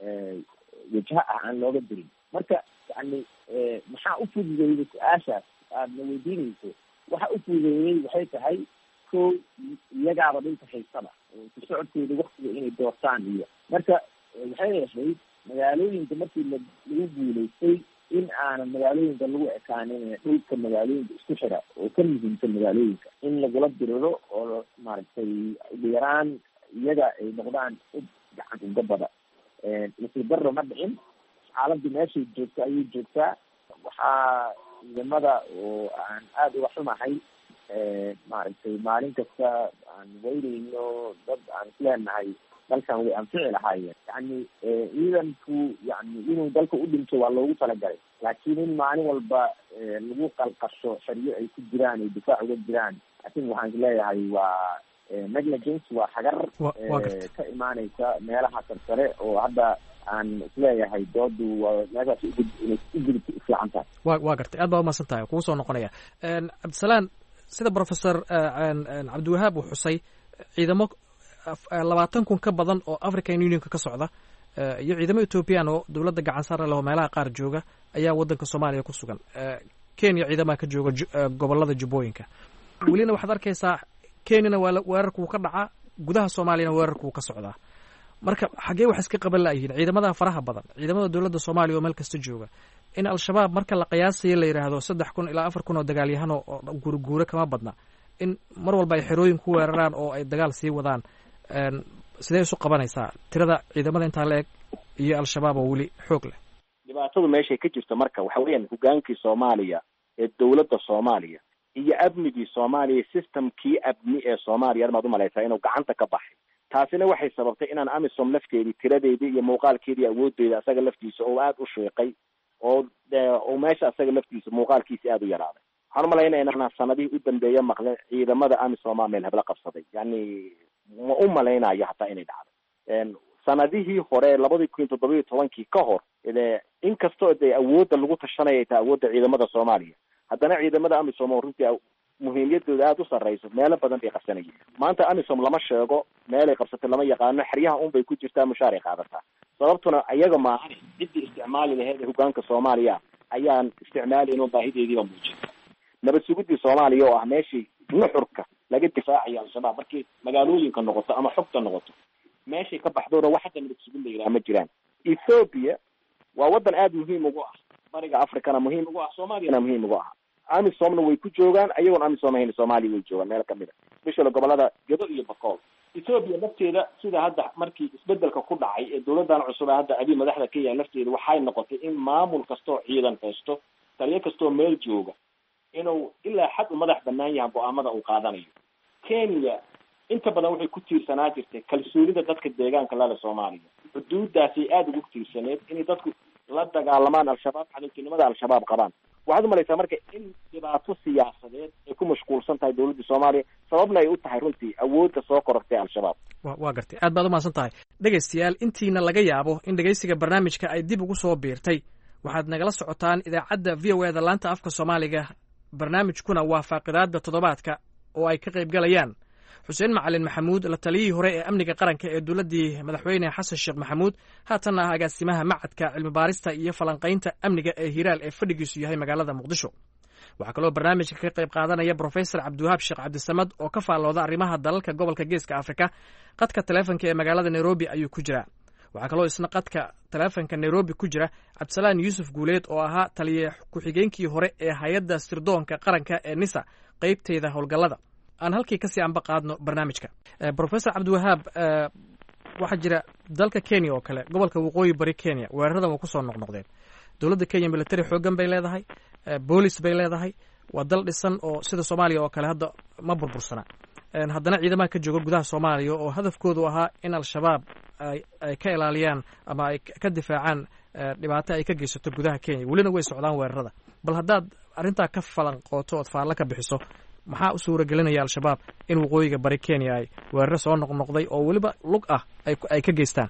wajha ah aan looga dirin. marka yani maxaa u fududeeyey su-aashaas aadna weydiinayso? waxa u fududeeyey waxay tahay ko iyagaaba dhulka haysada oo ku socodkooda waktiga inay doortaan iyo marka waxay ahayd magaalooyinka markii la lagu guulaystay in aanan magaalooyinka lagu ekaanin dhulka magaalooyinka isku xira oo ka muhiimsan magaalooyinka in lagula diriro oo maaragtay ugu yaraan iyaga ay noqdaan u gacan ugabada. nasiib darro ma dhicin, xaaladdu meeshay joogta ayay joogtaa. waxaa ciidamada oo aan aada uga xumahay maaragtay maalin kasta aan weynayno dad aan isleenahay dalkan way anfici lahaayeen. yani ciidanku yani inuu dalka u dhinto waa loogu talagalay, laakiin in maalin walba lagu qalqasho xeryo ay ku jiraan ay difaac uga jiraan asin waxaan isleeyahay waa negligence, waa xagar ka imaaneysa meelaha sarsare oo hadda aan isleeyahay doodu waa meeshaas inay ugudubta ufiican tahay. wa waa gartay aad baa umahadsan tahay. kugu soo noqonaya cabdisalaan, sida professor cabdiwahaab uu xusay, ciidamo labaatan kun ka badan oo African Unionka ka socda iyo ciidamo Ethiopian oo dawladda gacan saar leh oo meelaha qaar jooga ayaa wadanka Soomaaliya ku sugan. Kenya ciidamada ka jooga gobolada Jubbooyinka. welina waxaad arkaysaa Kenyana waa weerarku ka dhaca, gudaha Soomaaliyana weerarku ka socdaa. marka xagee wax iska qaban laayihiin ciidamada faraha badan, ciidamada dawladda Soomaaliya oo meel kasta jooga, in al-shabaab marka la qiyaasayo la yiraahdo saddex kun ilaa afar kun oo dagaalyahan oo gurguure kama badna, in mar walba ay xerooyin ku weeraraan oo ay dagaal sii wadaan. sidee isu qabanaysaa tirada ciidamada intaa la eg iyo al-shabaab oo weli xoog leh? dhibaatadu meeshay ka jirta marka waxa weeyaan hogaankii Soomaaliya ee dawladda Soomaaliya iyo amnigii Soomaaliya, systemkii amni ee Soomaaliya maad u malaysaa inuu gacanta ka baxay. taasina waxay sababtay inaan amisom lafteedii tiradeedii iyo muuqaalkeedii awoodeeda asaga laftiisa oo aada u sheeqay oo oo meesha asaga laftiisa muuqaalkiisi aada u yaraaday. waxaan umalaynaa inaan sanadihii u dambeeya maqleen ciidamada amisom meel habla qabsaday, yani ma u malaynayo hataa inay dhacday. sanadihii hore labadii kun toddoba iyo tobankii ka hor inkastoo dee awoodda lagu tashanayay taa awoodda ciidamada Soomaaliya, haddana ciidamada amisom oo runtii muhiimiyadooda aada u sarreyso meelo badan bay qabsanayeen. maanta amisom lama sheego meelay qabsatay lama yaqaano, xeryaha un bay ku jirtaa, mushaar ay qaadataa. sababtuna iyaga maahan ciddii isticmaali lahayd ee hogaanka Soomaaliya ayaan isticmaalin oo baahideediiba muujinta. nabad sugidii Soomaaliya oo ah meeshii nuxurka laga difaacayo al-shabaab markii magaalooyinka noqoto ama xogta noqoto, meeshay ka baxdoona wax hadda nabad sugid la yidhaha ma jiraan. Ethiopia waa wadan aada muhiim ugu ah bariga Afrikana muhiim ugu ah, Soomaaliyana muhiim ugu ah. amisomna way ku joogaan, ayagoon amisom ahayn Soomaaliya way joogaan meel kamid a bishooda gobolada Gedo iyo Bakool. Ethiopia lafteeda sida hadda markii isbedelka ku dhacay ee dawladan cusub hadda abi madaxda ka yahay lafteeda waxay noqotay in maamul kastoo ciidan haysto, taliye kastoo meel jooga inuu ilaa xad u madax banaan yahay go'aamada uu qaadanayo. Kenya inta badan waxay ku tiirsanaa jirtay kalsoonida dadka deegaanka la Soomaaliya. xuduudaasi aada ugu tiirsaneed in dadku la dagaalamaan al-shabaab, cadowtinimada al-shabaab qabaan. waxaad umalaysaa marka in dhibaato siyaasadeed ay ku mashquulsan tahay dawladda Soomaaliya, sababna ay u tahay runtii awoodda soo korortay al-shabaab. wa waa gartay aad baad umahadsan tahay. dhegaystayaal, intiina laga yaabo in dhegaysiga barnaamijka ay dib ugu soo biirtay, waxaad nagala socotaan idaacadda V O A da laanta afka Soomaaliga. barnaamijkuna waa faaqidaadda toddobaadka oo ay ka qayb galayaan xuseen macalin maxamuud, la taliyihii hore ee amniga qaranka ee dowladdii madaxweyne xasan sheekh maxamuud, haatanna ah agaasimaha macadka cilmi baarista iyo falanqaynta amniga ee Hiiraal ee fadhigiisu yahay magaalada Muqdisho. waxaa kaloo barnaamijka ka qayb qaadanaya Professor Cabdiwahaab Sheekh Cabdisamad oo ka faallooda arrimaha dalalka gobolka Geeska Afrika. qadka taleefanka ee magaalada Nairobi ayuu ku jiraa. waxaa kaloo isna qadka taleefanka Nairobi ku jira Cabdisalaan Yuusuf Guuleed oo ahaa taliye ku-xigeenkii hore ee hay'adda sirdoonka qaranka ee NISA qaybteeda howlgallada. aan halkii kasii anba qaadno barnaamijka professor cabdiwahaab waxaa jira dalka kenya oo kale gobolka waqooyi bari kenya weeraradan waa kusoo noqnoqdeen dowladda kenya military xoogan bay leedahay boolis bay leedahay waa dal dhisan oo sida soomaaliya oo kale hadda ma burbursana haddana ciidamaha ka jooga gudaha soomaaliya oo hadafkoodu ahaa in al-shabaab ay ka ilaaliyaan ama ay ka difaacaan dhibaato ay ka geysato gudaha kenya welina way socdaan weerarada bal haddaad arrintaa ka falanqooto ood faallo ka bixiso maxaa u suura gelinaya al-shabaab in waqooyiga bari kenya ay weeraro soo noqnoqday oo weliba lug ah ay ka geystaan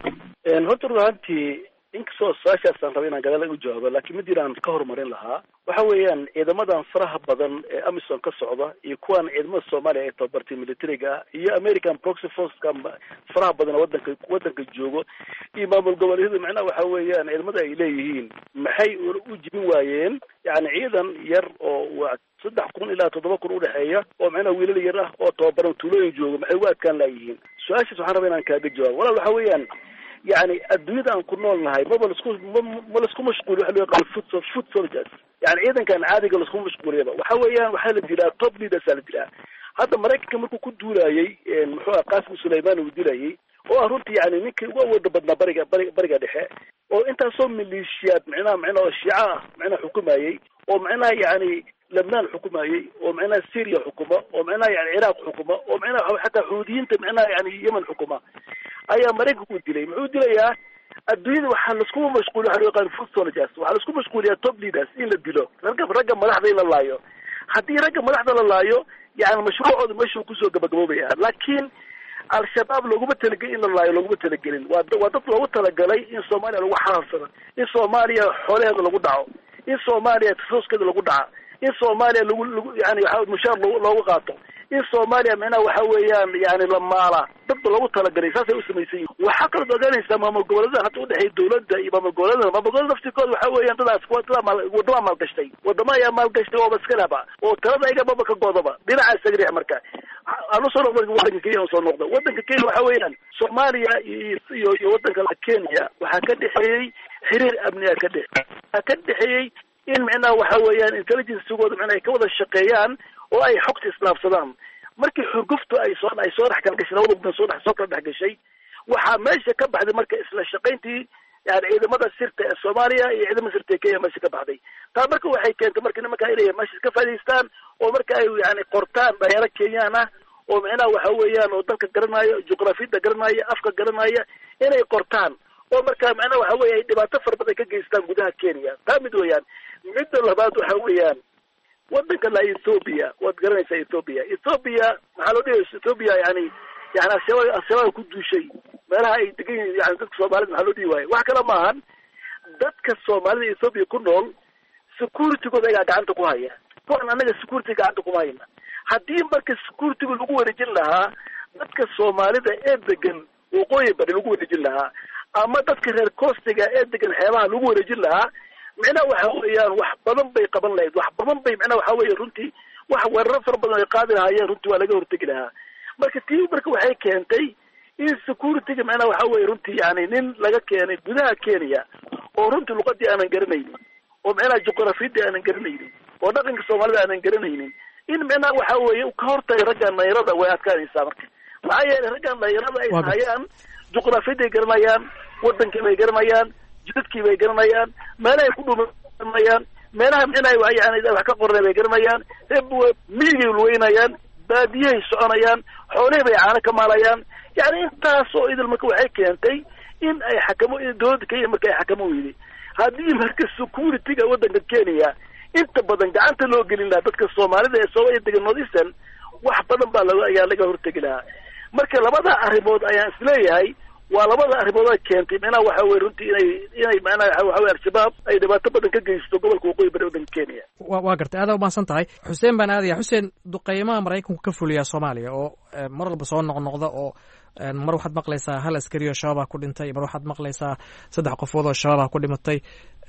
horta ruaantii inkastoo su-aashaasaan raba inaan gadaal u jawaabo laakiin mid jiraan ka horumarin lahaa waxa weeyaan ciidamadan faraha badan ee amisom ka socda iyo kuwan ciidamada soomaaliya ee tababartay militariga ah iyo american proxy forceka faraha badan oo wadanka wadanka joogo iyo maamul goboleedyada macnaha waxa weeyaan ciidamada ay leeyihiin maxay u jibin waayeen yani ciidan yar oo saddex kun ilaa toddoba kun udhexeeya oo macnaha wiilal yar ah oo tababaran tuulooyin joogo maxay uga adkaan laayihiin su-aashaas waxaan rabaa inaan kaaga jawaabo walaal waxa weeyaan yani adduunyada aan ku nool nahay maba lasku ma lasku mashquuli waxa loo yaqaan foot foot soldiers yani ciidankan caadiga lasku mashquuliyaba waxa weeyaan waxaa la dilaa top leaders la dilaa hadda maraykanka markuu ku duulayay muxuu ah qaasim sulaymaan uu dilayay oo ah runtii yani ninkii ugu awooda badnaa bariga bari bariga dhexe oo intaasoo maleeshiyaad macnaha macnaha oo shiica ah macnaha xukumayay oo macnaha yani lebnaan xukumayay oo macnaha syria xukuma oo macnaha yani ciraaq xukuma oo macnaha xataa xuudiyiinta macnaha yani yemen xukuma ayaa maraykanku u dilay muxuu dilayaa adduunyada waxaa laisku mashquuliya waxa loo yaqaan foot soldiers waxaa laisku mashquuliyaa top leaders in la dilo ragga ragga madaxda in la laayo haddii ragga madaxda la laayo yani mashruucooda meeshuu kusoo gabagaboobaya laakiin al-shabaab looguma talagelin in la laayo looguma talagelin waa waa dad loogu talagalay in soomaaliya lagu xalaalsado in soomaaliya xoolaheeda lagu dhaco in soomaaliya tasooskeeda lagu dhaca in soomaaliya lagu lagu yani waxa mushaar loo loogu qaato in soomaaliya macnaha waxa weeyaan yani la maala dadba loogu talagalay saasay u samaysan yihin waxaa kaloo ogaanaysaa maamul goboleedadan hadda udhexeeya dawladda iyo maamul goboleedada maamul goboleda laftirkooda waxa weeyaan dadaas wadama maalgashtay wadama ayaa maalgashtay ooba iska lehba oo talada igababa ka goodaba dhinacaas isaga dhex marka anu soo noqda wadanka kenya soo noqda wadanka kenya waxa weeyaan soomaaliya iyo iyo wadanka kenya waxaa ka dhexeeyey xiriir amniga ka dhex waxaa ka dhexeeyey in macnaha waxa weeyaan intelligencegooda macnaha ay ka wada shaqeeyaan oo ay xogta islaafsadaan markii xurguftu ay soo ay soo dhex kala gashay labada mudan soo dhex soo kala dhex gashay waxaa meesha ka baxday marka isla shaqayntii yani ciidamada sirta ee soomaaliya iyo ciidamada sirta ee kenya meesha ka baxday taa marka waxay keentay marka nimanka inay meesha ka faa'iidaystaan oo marka ay yani qortaan dhalinyaro kenyaan ah oo macnaha waxa weeyaan oo dalka garanaya juqraafiyadda garanaya afka garanaya inay qortaan oo marka macnaha waxa weeye ay dhibaato fara badan ka geystaan gudaha kenya taa mid weeyaan midda labaad waxa weeyaan wadanka la Ethiopia waad garanaysaa Ethiopia Ethiopia maxaa loo dhigaa Ethiopia yani yani ashabaab ashabaab ku duushay meelaha ay degan yihiin yani dadka Soomaalida maxaa loo dhigi waayo wax kale maahan dadka Soomaalida Ethiopia ku nool security-gooda ayaa gacanta ku haya kuwan anaga security gacanta kuma hayna haddii marka security lagu wareejin lahaa dadka Soomaalida ee degan waqooyi bari lagu wareejin lahaa ama dadka reer coastiga ee degan xeebaha lagu wareejin lahaa macnaha waxa weeyaan wax badan bay qaban lahayd wax badan bay macnaha waxa weeye runtii wax weeraro fara badan ay qaadi lahaayeen runtii waa laga hortegi lahaa marka tii marka waxay keentay in security-ga macnaha waxa weeye runtii yani nin laga keenay gudaha Kenya oo runtii luqadii aanan garanaynin oo macnaha juqraafiyadii aanan garanaynin oo dhaqanka Soomaalida aanan garanaynin in macnaha waxa weeye ka hortay ragga nayrada way adkaanaysaa marka maxaa yeelay ragga nayrada ay hayaan juqraafiyadii garanayaan wadankii bay garanayaan jidadkii bay garanayaan meelahay ku dhumayaan meelaha macnaha yani wax ka qornay bay garanayaan miyigay ulweynayaan baadiyahay soconayaan xoolihii bay caano ka maalayaan yani intaas oo idil marka waxay keentay in ay xakamo dawladda kenya marka ay xakamo weyday haddii marka security-ga wadanka Kenya inta badan gacanta loo gelin lahaa dadka Soomaalida ee Soomaaliya degan Northeastern wax badan baa laga ayaa laga hortegi lahaa marka labada arrimood ayaan isleeyahay waa labada arrimood ay keentay macnaha waxa weeye runtii inay inay macnaha waxa weeye al-shabaab ay dhibaato badan ka geysto gobolka waqooyi bari wadanka Kenya waa waa gartay aad u mahadsan tahay xuseen baan aadaya xuseen duqeymaha Maraykanku ka fuliya Soomaaliya oo mar walba soo noqnoqda oo mar waxaad maqlaysaa hal askari oo shabaab ku dhintay mar waxaad maqlaysaa saddex qofood oo shabaab ku dhimatay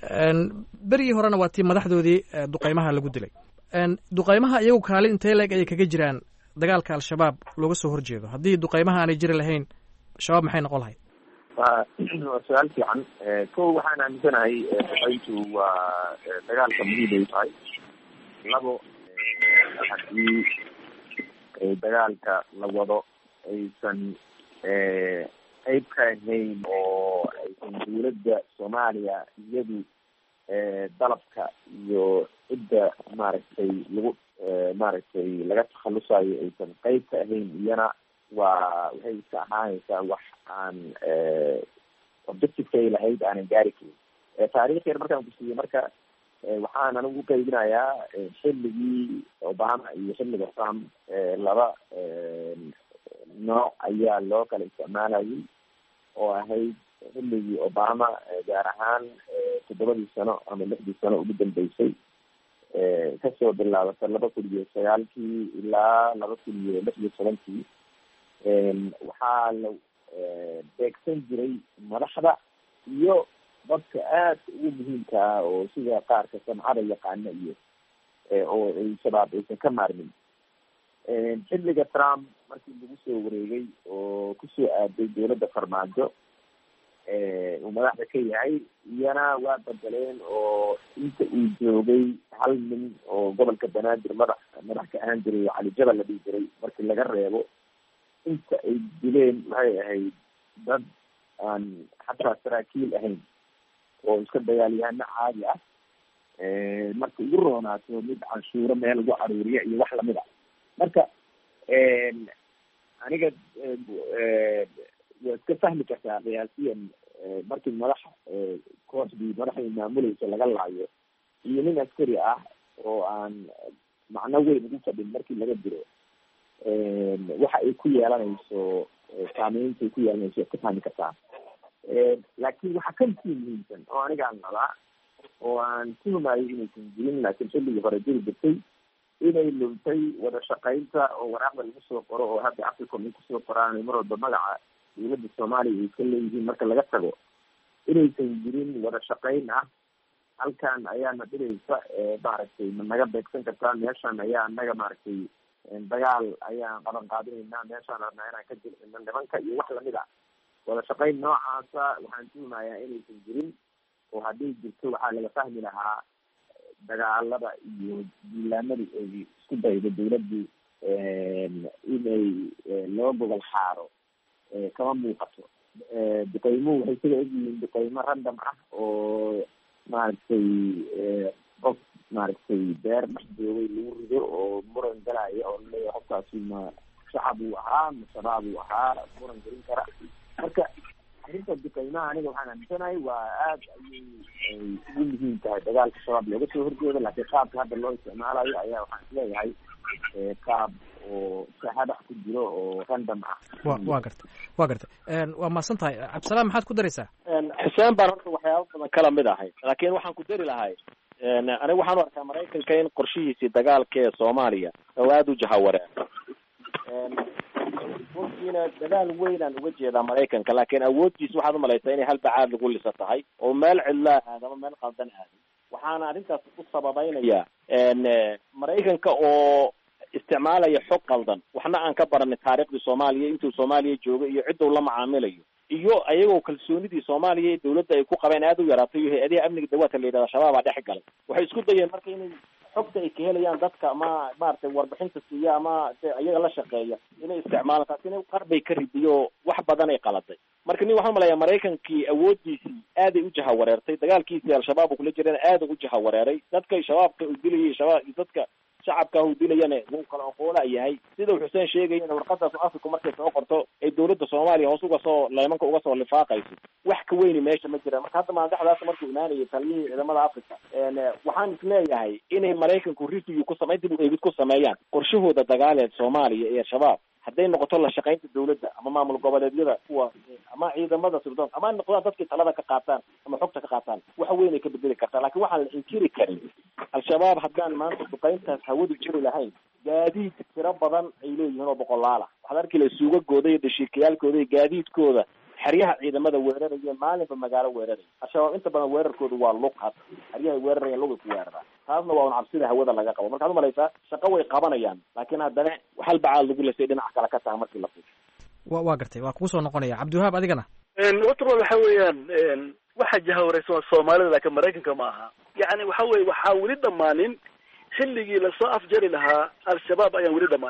berigii horena waa tii madaxdoodii duqeymaha lagu dilay duqeymaha iyagu kaalin intee leeg ayay kaga jiraan dagaalka al-shabaab looga soo horjeedo haddii duqeymaha aanay jiri lahayn shabaab maxay noqon lahayd waa su-aal fiican ko waxaan aaminsanahay duqeyntu waa dagaalka muhiim ay tahay labo haddii dagaalka la wado aysan qayb ka ahayn oo aysan dawladda soomaaliya iyadu dalabka iyo cidda maaragtay lagu maaragtay laga takhalusayo aysan qayb ka ahayn iyana waa waxay iska ahaanaysaa wax aan objectivekay lahayd aanan gaari karin taariikhyar markaan kusiiye marka waxaan anigu uqaybinayaa xilligii obama iyo xilliga trump laba nooc ayaa loo kala isticmaalayay oo ahayd xilligii obama gaar ahaan toddobadii sano ama lixdii sano ugu dambeysay kasoo bilaabata laba kun iyo sagaalkii ilaa laba kun iyo lix iyo tobankii waxaa la beegsan jiray madaxda iyo dadka aadka ugu muhiimka ah oo sida qaarka samcada yaqaana iyo oo ay shabaab aysan ka maarmin xilliga trump markii lagu soo wareegay oo kusoo aaday dawladda farmaajo uu madaxda ka yahay iyana waa bedeleen oo inta uu joogay hal nin oo gobolka banaadir madax madax ka ahaan jiray oo cali jabal la dhihi jiray markii laga reebo inta ay dileen maxay ahayd dad aan xataa saraakiil ahayn oo iska dagaalyahano caadi ah marka ugu roonaato mid canshuuro meel lagu caruuriya iyo wax lamid ah marka aniga waa iska fahmi kartaa qiyaasiyan markii madax kooxdii madaxdii maamuleysa laga laayo iyo nin askari ah oo aan macno weyn ugu fadhin markii laga diro waxa ay ku yeelanayso saameynta ay ku yeelanayso iska fahmi kartaa laakiin waxaa kasii muhiimsan oo anigaan qabaa oo aan tuhumayo inaysan jirin laakiin xilligii hore jiri jirtay inay luntay wada shaqaynta oo waraaqda lagu soo qoro oo hadda africom ay kusoo qoraan mar walba magaca dawladda soomaaliya ay ka leeyihiin marka laga tago inaysan jirin wada shaqayn ah halkan ayaana diraysa maaragtay ma naga beegsan kartaa meeshan ayaa naga maaragtay dagaal ayaan qaban qaadinaynaa meeshaan rabnaa inaan ka jircino nimanka iyo wax lamid ah wada shaqayn noocaasa waxaan tuumayaa inaysan jirin oo haddii jirto waxaa laga fahmi lahaa dagaalada iyo diilaanadii ay isku daydo dawladdu inay loo gobol xaaro kama muuqato duqeymuhu waxay sida ogyihiin duqeymo random ah oo maaragtay qof maaragtay beer dhex joogay lagu rido oo muran galaya oo laleeyahay qofkaasi ma shacab uu ahaa ma shabaab uu ahaa muran gelin kara marka arrinta duqeymaha aniga waxaan aaminsanahay waa aad ayay ugu muhiim tahay dagaalka shabaab looga soo horjeedo laakiin qaabka hadda loo isticmaalayo ayaa waxaan isleeyahay qaab oo shahadax ku jiro oo random ah wa waa garta waa garta waa mahadsan tahay cabdisalaam maxaad ku daraysaa xuseen baan horta waxyaaba badan kala mid ahay laakiin waxaan ku dari lahay aniga waxaan u arkaa maraykanka in qorshihiisii dagaalka ee soomaaliya oo aada u jahawareen runtiina dadaal weynaan uga jeedaa maraykanka laakiin awooddiisa waxaad umalaysaa inay hal bacaad lagu lisa tahay oo meel cidlaa aad ama meel qaldan aadin waxaana arrintaas ku sababeynaya maraykanka oo isticmaalaya xog qaldan waxna aan ka baranin taariikhdii soomaaliya intuu soomaaliya joogay iyo cidduu la macaamilayo iyo ayagoo kalsoonidii soomaaliya ee dawladda ay ku qabeen aada u yaraatay iyo hay-adaha amniga dawaadka la yidhahda shabaabaa dhex galay waxay isku dayeen marka inay xogta ay ka helayaan dadka ama maaragtay warbixinta siiya ama iyaga la shaqeeya inay isticmaalaan taasina qarbay ka ridiyo wax badan ay qaladay marka nin waxaan umalayaa maraykankii awooddiisii aaday u jahawareertay dagaalkiisii al-shabaab uu kula jirana aada u jahawareeray dadka shabaabka uu dilayay shabaab dadka shacabka uu dilayana wuu kala aqoona yahay sida uu xuseen sheegayana warqadaas africa markay soo qorto ay dawladda soomaaliya hoos uga soo leemanka uga soo lifaaqayso wax ka weyni meesha ma jiraan marka hadda maandaxdaas markuu imaanayay taliyihii ciidamada africa waxaan isleeyahay inay maraykanku review ku samay dib u eegid ku sameeyaan qorshahooda dagaaleed soomaaliya iyo shabaab hadday noqoto la shaqaynta dawladda ama maamul goboleedyada kuwa ama ciidamada sirdoon ama noqdaan dadkii talada ka qaataan ama xogta ka qaataan waxa weyn ay ka bedeli kartaa laakiin waxaan la inkiri karin al-shabaab haddaan maanta duqayntaas hawadu jiri lahayn gaadiid tiro badan ay leeyihiin oo boqolaala waxaad arki lahay suugagooda iyo dashiikayaalkooda iyo gaadiidkooda xeryaha ciidamada weeraraya maalinba magaalo weeraraya al-shabaab inta badan weerarkooda waa lug had xeryahay weerarayaan lugay ku weeraraan taasna waa un cabsida hawada laga qabo markaad umalaysaa shaqo way qabanayaan laakiin haddana hal bacaad lagu lesay dhinaca kale ka taha markii la fiir wa waa gartay waa kugu soo noqonaya cabdiwahaab adigana watro waxa weeyaan waxa jahawaraysa waa soomaalida laakiin maraykanka ma aha yani waxa weye waxaa weli dhamaanin xilligii lasoo afjari lahaa al-shabaab ayaan weli dhamaanin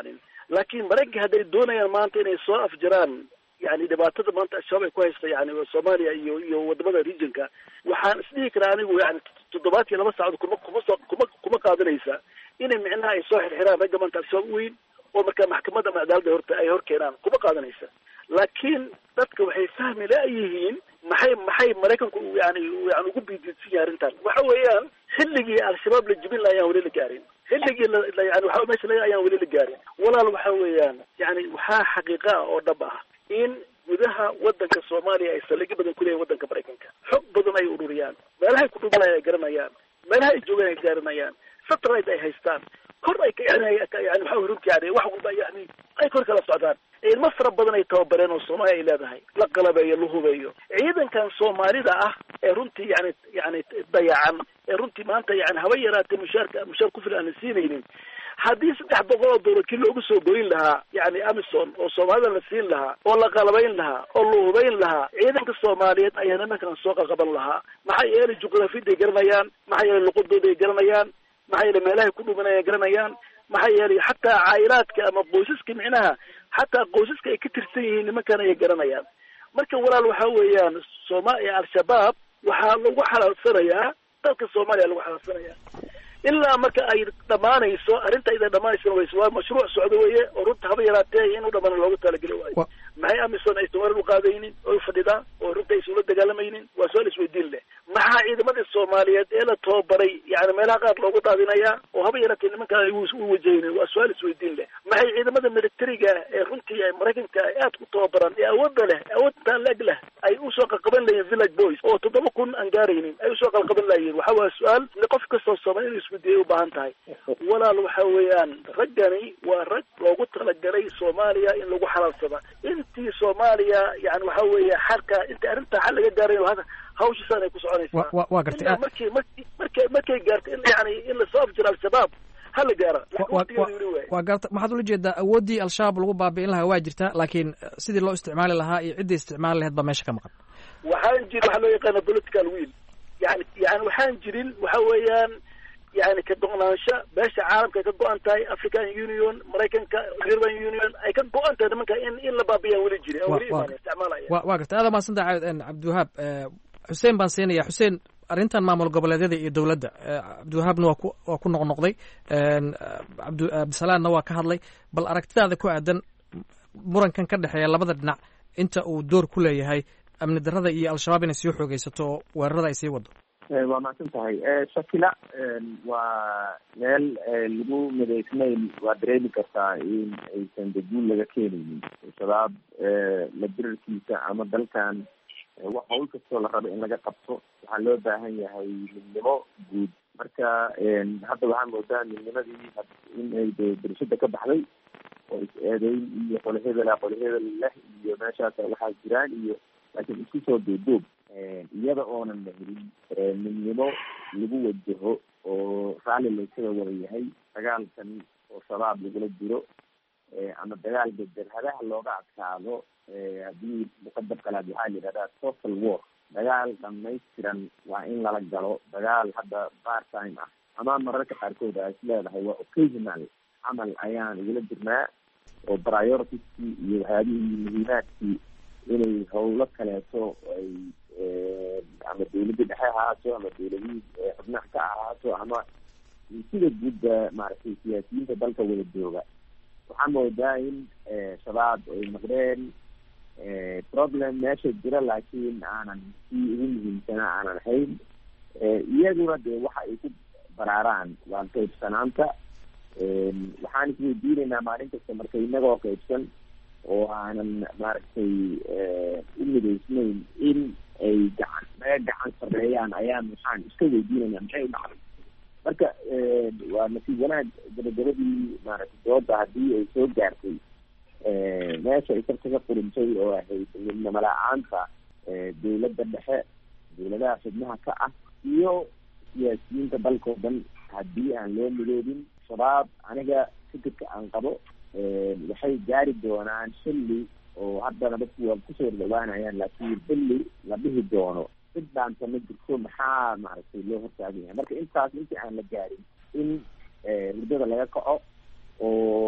laakiin maraykanka hadday doonayaan maanta inay soo afjaraan yani dhibaatada maanta al-shabaab ay ku haysta yani soomaaliya iyo iyo wadamada regionka waxaan isdhihi karaa anigu yani toddobaad iyo laba saacadood kuma kuma soo kuma kuma qaadanaysa inay micnaha ay soo xirxiraan ragga maanta al-shabaab weyn oo markaa maxkamadda ama cadaaladda horta ay hor keenaan kuma qaadanaysa. laakiin dadka waxay fahmi la-yihiin maxay maxay maraykanku yani yani ugu biididsan yahay arrintan. waxa weeyaan xilligii al-shabaab la jibin la ayaan weli la gaarin, xilligii la yani waxa meesha laga ayaan weli la gaarin. walaal waxa weeyaan yani waxaa xaqiiqa ah oo dhab ah in gudaha wadanka Soomaaliya ay saldhig badan ku leeyihiin wadanka Maraykanka, xog badan ay ururiyaan, meelaha ku dhuuban ay garanayaan, meelaha ay joogaan ay garanayaan, satellite ay haystaan, kor ay ka yani yani waxa runtii yani wax walba yani ay kor kala socdaan. ilmo fara badan ay tababareen oo Soomaaliya ay leedahay, la qalabeeyo la hubeeyo. ciidankan Soomaalida ah ee runtii yani yani dayacan ee runtii maanta yani haba yaraatee mushaarka mushaar ku filan aan siinaynin, haddii saddex boqol oo doolar kii loogu soo goyn lahaa yani Amazon oo Soomaalida la siin lahaa oo la qalabayn lahaa oo la hubayn lahaa, ciidanka Soomaaliyeed ayaa nimankan soo qaban lahaa. maxay yeelay juqraafiyaday garanayaan, maxay yeelay luqadooday garanayaan, maxay yeelay meelahay ku dhumanayaan garanayaan, maxay yeelay xataa caayilaadka ama qoysaska micnaha xataa qoysaska ay ka tirsan yihiin nimankan ay garanayaan. marka walaal waxa weeyaan Soomaaliya al-shabaab waxaa lagu xalaalsanayaa dalka Soomaaliya lagu xalaalsanayaa ilaa marka ay dhamaanayso arrinta ay dhamaanayso waa mashruuc socdo weeye oo runta haba yaraatee inuu dhamaan loogu talageli waayo. maxay Amazon ay tawarar u qaadaynin oo fadhida oo runta ay soo dagaalamaynin waa su'aal isweydiin leh. maxaa ciidamada Soomaaliyeed ee la tababaray yani meelaha qaar loogu daadinayaa oo haba yaraatee nimanka ay u wajahayeen waa su'aal isweydiin leh. maxay ciidamada militariga ee runtii ay Maraykanka ay aad ku tababaran ee awoodda leh awoodta lag leh ay u soo qaban leeyeen village boys oo toddoba kun aan gaaraynin ay u soo qaban leeyeen. waxa waa su'aal qof kasta oo Soomaaliyeed isweydiiyay u baahan tahay. walaal waxa weeyaan raggani waa rag loogu talagalay Soomaaliya in lagu xalaalsado. intii Soomaaliya yani waxa weeye xalka inta arrinta xal laga gaaray hada hawshiisana ay ku soconaysaa. waa gartay markii markii markay gaartay in yani in la soo afjiro al-shabaab hala gaaro. waa garta maxaad ula jeedaa awooddii al-shabaab lagu baabi'in lahaa waa jirta, laakiin sidii loo isticmaali lahaa iyo ciddii isticmaali lahayd baa meesha ka maqan. waxaan jirin waxa loo yaqaana political will yani yani waxaan jirin waxa weeyaan yani ka go'naansho beesha caalamka ay ka go'an tahay, African Union, Maraykanka, European Union ay ka go'an tahay nimanka in in la baabi'iyaan weli jirin oo weli imaan isticmaalaya. waa gartay aad maasan tahay Cabdiwahaab. Xuseen baan siinaya. Xuseen, arrintan maamul goboleedyada iyo dowladda Cabdiwahaabna waa ku waa ku noqnoqday, Cabdisalaamna waa ka hadlay. bal aragtidaada ku aadan murankan ka dhexeeya labada dhinac inta uu door ku leeyahay amni darrada iyo al-shabaab inay sii xoogaysato oo weerarada ay sii wado. waa mahadsan tahay. shakila waa meel lagu midaysnayn waa dareemi kartaa in aysan daguul laga keenaynin shabaab la dirarkiisa ama dalkan wax hawl kastoo la rabo in laga qabto waxaa loo baahan yahay midnimo guud. marka hadda waxaa moodaa midnimadii in ay darashada ka baxday oo is-eedeyn iyo qole hebela qole hebel leh iyo meeshaas waxaa jiraan iyo laakiin isku soo duuduub iyada oonan la helin midnimo lagu wajaho oo raalli laysada wada yahay dagaalkan oo shabaab lagula jiro ama dagaal jabhadaha looga adkaado. haddii muqadab kalaad waxaa la yidhahdaa total war, dagaal dhamaystiran waa in lala galo. dagaal hadda part time ah ama mararka qaarkood ay isleedahay waa occasional camal ayaan igula jirnaa oo prioritieskii iyo waxyaabihii muhiimaadkii inay howlo kaleeto ay ama dawladda dhexe ahaato ama dawladihii xubnaha ka ahaato ama sida guudda maaragtay siyaasiyiinta dalka wada jooga. waxaa moodaa in shabaab ay noqdeen problem meesha jira laakiin aanan sii ugu muhiimsana aanan ahayn. iyaguna dee waxa ay ku baraaraan waa qaybsanaanta. waxaan isweydiinaynaa maalin kasta marka inagoo qaybsan oo aanan maaragtay u midaysnayn in ay gacan naga gacan sareeyaan ayaan waxaan iska weydiinaynaa maxay u dhacday. marka waa nasiib wanaag gabagabadii maaragtay dooda haddii ay soo gaartay meesha ay sarka ka qurintay oo ahayd midnimo la-aanta dawladda dhexe, dawladaha xubnaha ka ah iyo siyaasiyiinta dalkao dhan haddii aan loo midoobin shabaab. aniga fikirka aan qabo waxay gaari doonaan xilli oo haddana dadku waa kusoo dhawaanayaan laakiin xilli la dhihi doono cid dhaanta ma jirto maxaa maaragtay loo hortaagan yahay. marka intaas intii aan la gaarin in hurdada laga kaco oo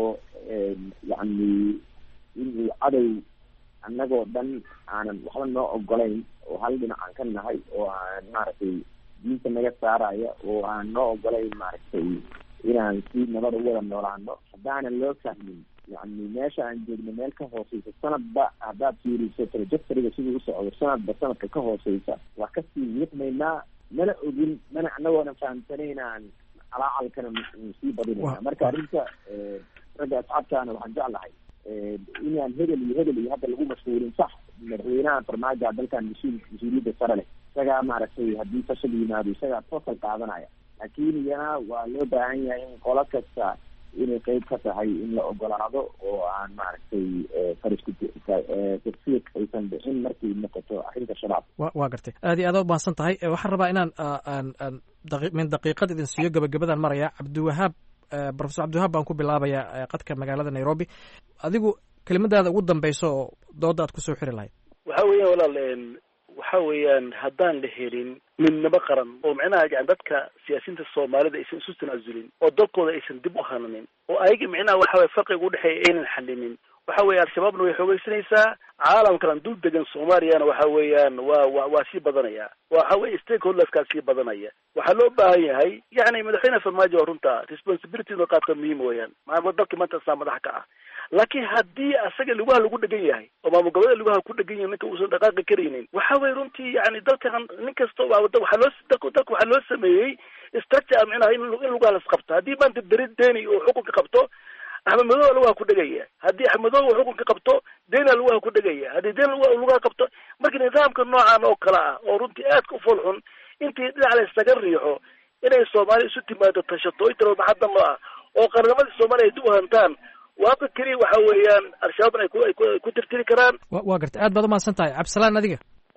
yacni inuu cadow annagoo dhan aanan waxba noo ogolayn oo hal dhinac aan ka nahay oo aan maaragtay diinta naga saaraya oo aan noo ogolayn maaragtay inaan si nabad u wada noolaano haddaanan loo fahmin yacni meesha aan joogno meel ka hooseysa sanadba haddaad fiiriso trajectoryga siduu u socdo sanadba sanadka ka hooseysa waa kasii wiiqmaynaa mana ogin mana anagoonan fahamsanaynaan calaacalkana sii badinayna marka arrinta ragga asxaabtaana waxaan jeclahay inaan hebel iyo hebel iyo hadda lagu mashhuulin sax madaxweynaha farmaajo dalkan mas-uul mas-uuliyadda sare leh isagaa maaragtay haddii fashal yimaado isagaa fasal qaadanaya laakiin iyana waa loo baahan yahay in qolo kasta inay qeyb ka tahay in la ogolaado oo aan maaragtay farisku tafsiiq aysan bixin markay noqoto arrinta shabaab wa waa gartay aad iyo aad u mahadsan tahay waxaan rabaa inaan aan aan daqi min daqiiqad idin siiyo gabagabadaan maraya cabdiwahaab professor cabdiwahaab baan ku bilaabayaa qadka magaalada nairobi adigu kelimadaada ugu dambeyso oo dooda aad kusoo xiri lahayd waxa weeyaan walaal waxa weeyaan haddaan la helin midnimo qaran oo macnaha yani dadka siyaasiyiinta soomaalida aysan isu tanaasulin oo dalkooda aysan dib u hananin oo ayaga macnaha waxa weye farqiga udhexeeya aynan xalinin waxa weeye al-shabaabna way xoogeysanaysaa caalamkalan dul degan soomaaliyana waxa weeyaan waa wa waa sii badanaya waxa weye stakeholderskaa sii badanaya waxaa loo baahan yahay yani madaxweyne farmaajo waa runta responsibility inuu qaato muhiim weeyaan maama dalka maanta saa madax ka ah laakiin haddii asaga lugaha lagu dhegan yahay oo maamul goboleeda lugaha ku dhegan yahay ninka uusan dhaqaaqi karaynin waxa weye runtii yani dalkan nin kasta waxaa loo dalka dalka waxaa loo sameeyey structure micnaha in in lugaha las qabto haddii maanta beri deni uu xukunka qabto axmed madooba lugaha ku dhegaya haddii axmed madooba xukunka qabto dena lugaha ku dhegaya haddii den lugaha qabto marka nidaamka noocan oo kale ah oo runtii aadka u fool xun intii dhinac la isaga riixo inay soomaaliya isu timaado tashato intalo maxadda noo ah oo qarnimadii soomaaliya ay dib u hantaan waaka keliya waxa weeyaan al-shabaabna ay ku ay ku ay ku tirtiri karaan wa waa gartay aad baad umahadsan tahay cabdisalaan adiga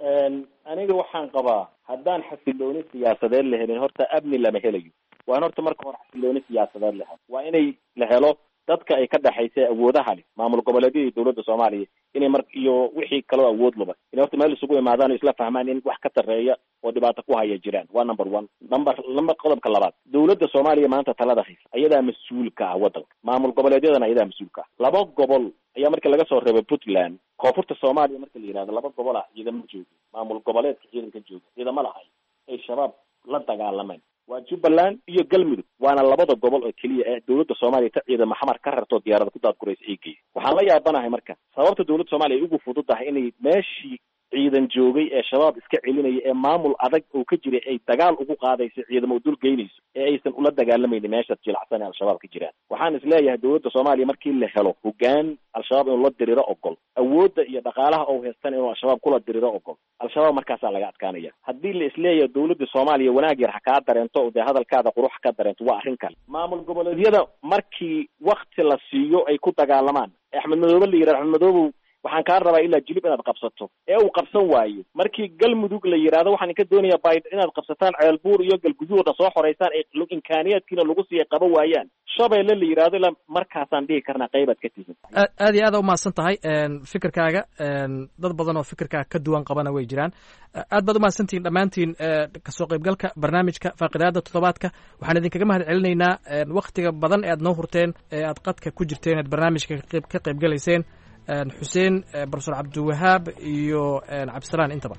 aniga waxaan qabaa haddaan xasilooni siyaasadeed la helin horta amni lama helayo waan horta marka hore xasilooni siyaasadeed la helo waa inay la helo dadka ay ka dhexaysa awoodaha leh maamul goboleedyada iyo dawladda soomaaliya inay mar iyo wixii kaloo awood laba inay horta meel isugu imaadaan oo isla fahmaan in wax ka sarreeya oo dhibaato ku haya jiraan waa number one number number qodobka labaad dawladda soomaaliya maanta talada haysa ayadaa mas-uulka ah waddanka maamul goboleedyadana ayadaa mas-uulka ah laba gobol ayaa marka laga soo reebay puntland koonfurta soomaaliya marka la yihahdo laba gobol ah ciidama jooga maamul goboleedka ciidanka jooga ciidama lahay ay shabaab la dagaalameen waa jubbaland iyo galmudug waana labada gobol oo keliya ee dawladda soomaaliya ta ciidama xamar ka rarto diyaarada ku daadguraysa ay geeya waxaan la yaabanahay marka sababta dawladda soomaaliya ay ugu fududahay inay meeshii ciidan joogay ee shabaab iska celinaya ee maamul adag oo ka jiray ay dagaal ugu qaadayso ciidamo dul geynayso ee aysan ula dagaalamaynin meeshaad jilacsan ee al-shabaab ka jiraan waxaan isleeyahay dawladda soomaaliya markii la helo hoggaan al-shabaab inuu la diriro ogol awoodda iyo dhaqaalaha oo haystan inuu al-shabaab kula diriro ogol al-shabaab markaasaa laga adkaanaya haddii la isleeyahay dawladda soomaaliya wanaag yar ha kaa dareento oo dee hadalkaada qurux ka dareento waa arrin kale maamul goboleedyada markii wakti la siiyo ay ku dagaalamaan axmed madoobe la yidhahdo axmed madoobow waxaan kaa rabaa ilaa jilib inaad qabsato ee uu qabsan waayo markii galmudug la yidhaahdo waxaan ka doonayaa bayd inaad qabsataan ceelbuur iyo galguduuda soo xoreysaan ee imkaaniyaadkiina lagu siiya qaba waayaan shabeelle la yidhahdo ilaa markaasaan dhihi karnaa qaybaad ka tihin aad iyo aad u mahadsan tahay fikirkaaga dad badan oo fikirkaa ka duwan qabana way jiraan aad baad umahadsantihiin dhammaantiin kasoo qaybgalka barnaamijka faaqidaada toddobaadka waxaan idinkaga mahad celinaynaa waktiga badan ee aad noo hurteen ee aad qadka ku jirteen ead barnaamijka ka qaybgalayseen xuseen professor cabdiwahaab iyo cabdisalaan intaba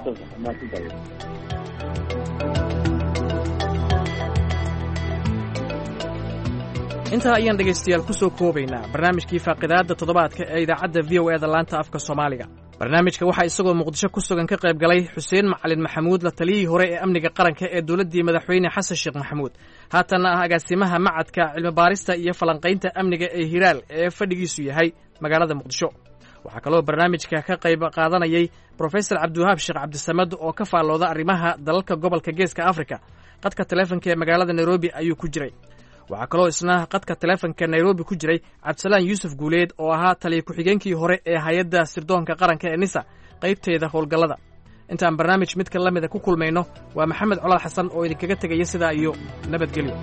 intaa ayaan dhegaystayaal ku soo koobaynaa barnaamijkii faaqidaadda toddobaadka ee idaacadda v o eda laanta afka soomaaliga barnaamijka waxaa isagoo muqdisho ku sugan ka qayb galay xuseen macalin maxamuud la taliyihii hore ee amniga qaranka ee dowladdii madaxweyne xasan sheekh maxamuud haatanna ah agaasimaha macadka cilmibaarista iyo falanqaynta amniga ee hiraal ee fadhigiisu yahay magaalada muqdisho waxaa kaloo barnaamijka ka qayb qaadanayay brofesor cabdiwahaab sheekh cabdisamad oo ka faallooda arrimaha dalalka gobolka geeska afrika qadka taleefonka ee magaalada nairobi ayuu ku jiray waxaa kaloo isna qadka taleefonka nairobi ku jiray cabdisalaan yuusuf guuleed oo ahaa taliya ku-xigeenkii hore ee hay-adda sirdoonka qaranka ee nisa qaybteeda howlgallada intaan barnaamij midka la mida ku kulmayno waa maxamed colaad xasan oo idinkaga tegaya sidaa iyo nabadgelyo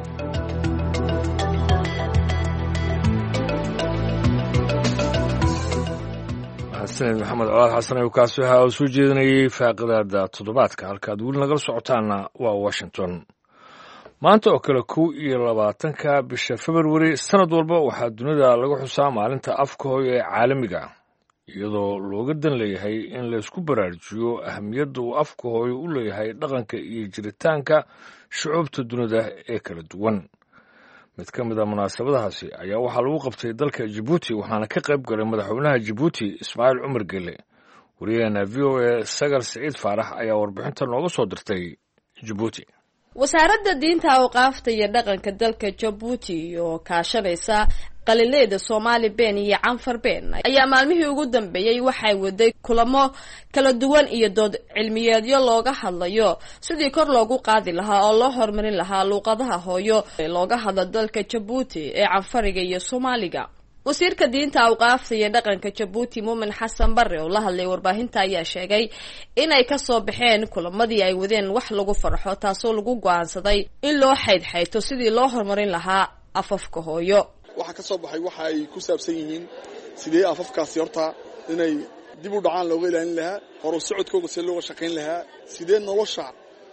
sanid maxamed colaad xasan ayuu kaasi waxa uu soo jeedinayay faaqidaada toddobaadka halkaad weli nagala socotaanna waa washington maanta oo kale kow iyo labaatanka bisha februari sanad walba waxaa dunida laga xusaa maalinta afka hooyo ee caalamiga iyadoo looga dan leeyahay in laysku baraarujiyo ahamiyadda uu afka hooyo u leeyahay dhaqanka iyo jiritaanka shucuubta dunida ee kala duwan. mid ka mid a munaasabadahaasi ayaa waxaa lagu qabtay dalka Djibouti waxaana ka qayb galay madaxweynaha Djibouti Ismaaciil Cumar Gelle. wariyaheena v o a Sagar Siciid Faarax ayaa warbixinta nooga soo dirtay Djibouti. wasaaradda diinta awqaafta iyo dhaqanka dalka Djibouti oo kaashanaysa qalileeda Soomaali been iyo Canfar been ayaa maalmihii ugu dambeeyay waxay waday kulamo kala duwan iyo dood cilmiyeedyo looga hadlayo sidii kor loogu qaadi lahaa oo loo horumarin lahaa luqadaha hooyo ee looga hadlo dalka Djibouti ee Canfariga iyo Soomaaliga. wasiirka diinta awqaafta iyo dhaqanka Djibouti Muumin Xasan Barre oo la hadlay warbaahinta ayaa sheegay inay ka soo baxeen kulamadii ay wadeen wax lagu farxo taasoo lagu go'aansaday in loo xaydxayto sidii loo horumarin lahaa afafka hooyo. waxa ka soo baxay waxa ay ku saabsan yihiin sidee afafkaasi horta inay dib u dhacaan looga ilaalin lahaa horu socodkooda si looga shaqayn lahaa sidee nolosha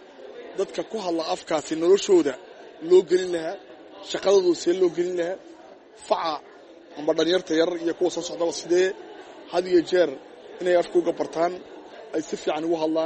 dadka ku hadla afkaasi noloshooda loo gelin lahaa shaqadooda si loo gelin lahaa faca amba dhalinyarta yar iyo kuwa soo socda sidee had iyo jeer inay afkooga bartaan ay si fiican ugu hadlaan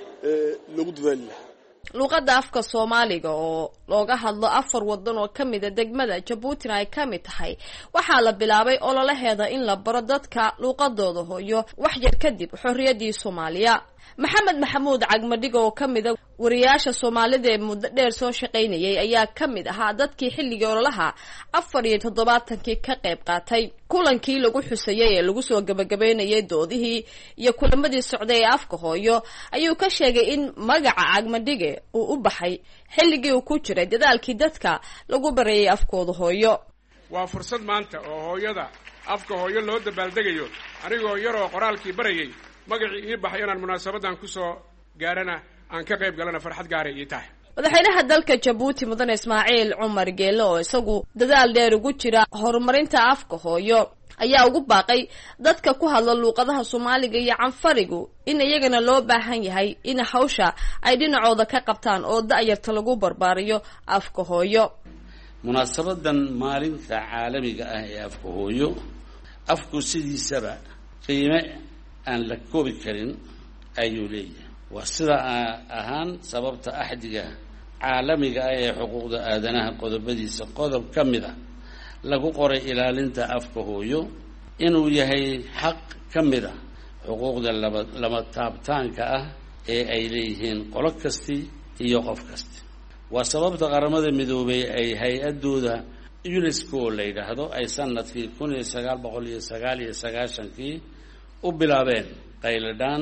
ee lagu dadaali lahaa. luqadda afka Soomaaliga oo looga hadlo afar wadan oo kamid ah degmada Djibouti ay kamid tahay waxaa la bilaabay ololaheeda in la baro dadka luqadooda hooyo wax yar kadib xorriyadii Soomaaliya. Maxamed Maxamuud Cagmadhig oo kamid ah wariyaasha Soomaalida ee muddo dheer soo shaqaynayay ayaa kamid ahaa dadkii xilligii ololaha afar iyo toddobaatankii ka qayb qaatay kulankii lagu xusayay ee lagu soo gabagabeynayay doodihii iyo kulamadii socday ee afka hooyo ayuu ka sheegay in magaca Cagmadhige uu u baxay xilligii uu ku jiray dadaalkii dadka lagu bareeyay afkooda hooyo. waa fursad maanta oo hooyada afka hooyo loo dabaaldegayo anigoo yar oo qoraalkii barayay magacii ii baxay inaan munaasabadan ku soo gaarana aan ka qayb galana farxad gaaray ii tahay. madaxweynaha dalka Djibouti mudane Ismaaciil Cumar Gelle oo isagu dadaal dheer ugu jira horumarinta afka hooyo ayaa ugu baaqay dadka ku hadla luqadaha Soomaaliga iyo Canfarigu in iyagana loo baahan yahay in hawsha ay dhinacooda ka qabtaan oo da'yarta lagu barbaariyo afka hooyo. munaasabadan maalinta caalamiga ah ee afka hooyo afku sidiisaba qiime aan la koobi karin ayuu leeyahay. waa sida ahaan sababta axdiga caalamiga ah ee xuquuqda aadanaha qodobadiisa qodob ka mid ah lagu qoray ilaalinta afka hooyo inuu yahay xaq ka mid ah xuquuqda lama taabtaanka ah ee ay leeyihiin qolo kasti iyo qof kasti. waa sababta qaramada midoobay ay hay-adooda UNESCO la yidhaahdo ay sanadkii kun iyo sagaal boqol iyo sagaal iyo sagaashankii u bilaabeen qayladhaan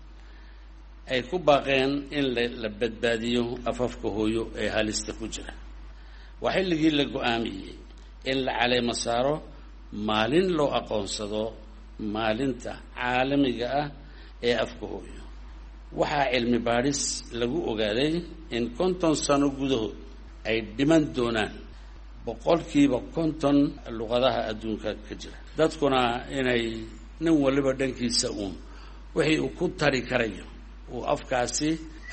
ay ku baaqeen in la badbaadiyo afafka hooyo ee halista ku jira. waa xilligii la go-aamiyey in la caleemo saaro maalin loo aqoonsado maalinta caalamiga ah ee afka hooyo. waxaa cilmi baadhis lagu ogaaday in konton sano gudahood ay dhiman doonaan boqolkiiba konton luqadaha adduunka ka jira. dadkuna inay nin waliba dhankiisa uun wixii uu ku tari karayo uu afkaasi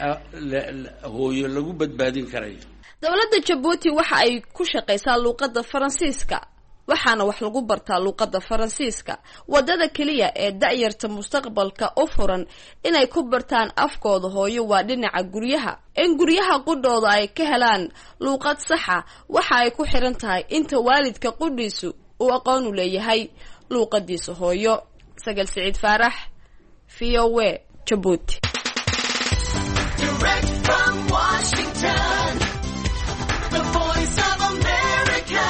hooyo lagu badbaadin karayo. dowladda Djibouti waxa ay ku shaqaysaa luqadda Faransiiska waxaana wax lagu bartaa luqadda Faransiiska. wadada kaliya ee da'yarta mustaqbalka u furan inay ku bartaan afkooda hooyo waa dhinaca guryaha. in guryaha qudhooda ay ka helaan luqad sax ah waxa ay ku xiran tahay inta waalidka qudhiisu uu aqoon u leeyahay luqadiisa hooyo. Sagal Siciid Faarax, V O A, Djibouti. Direct from Washington, the voice of America,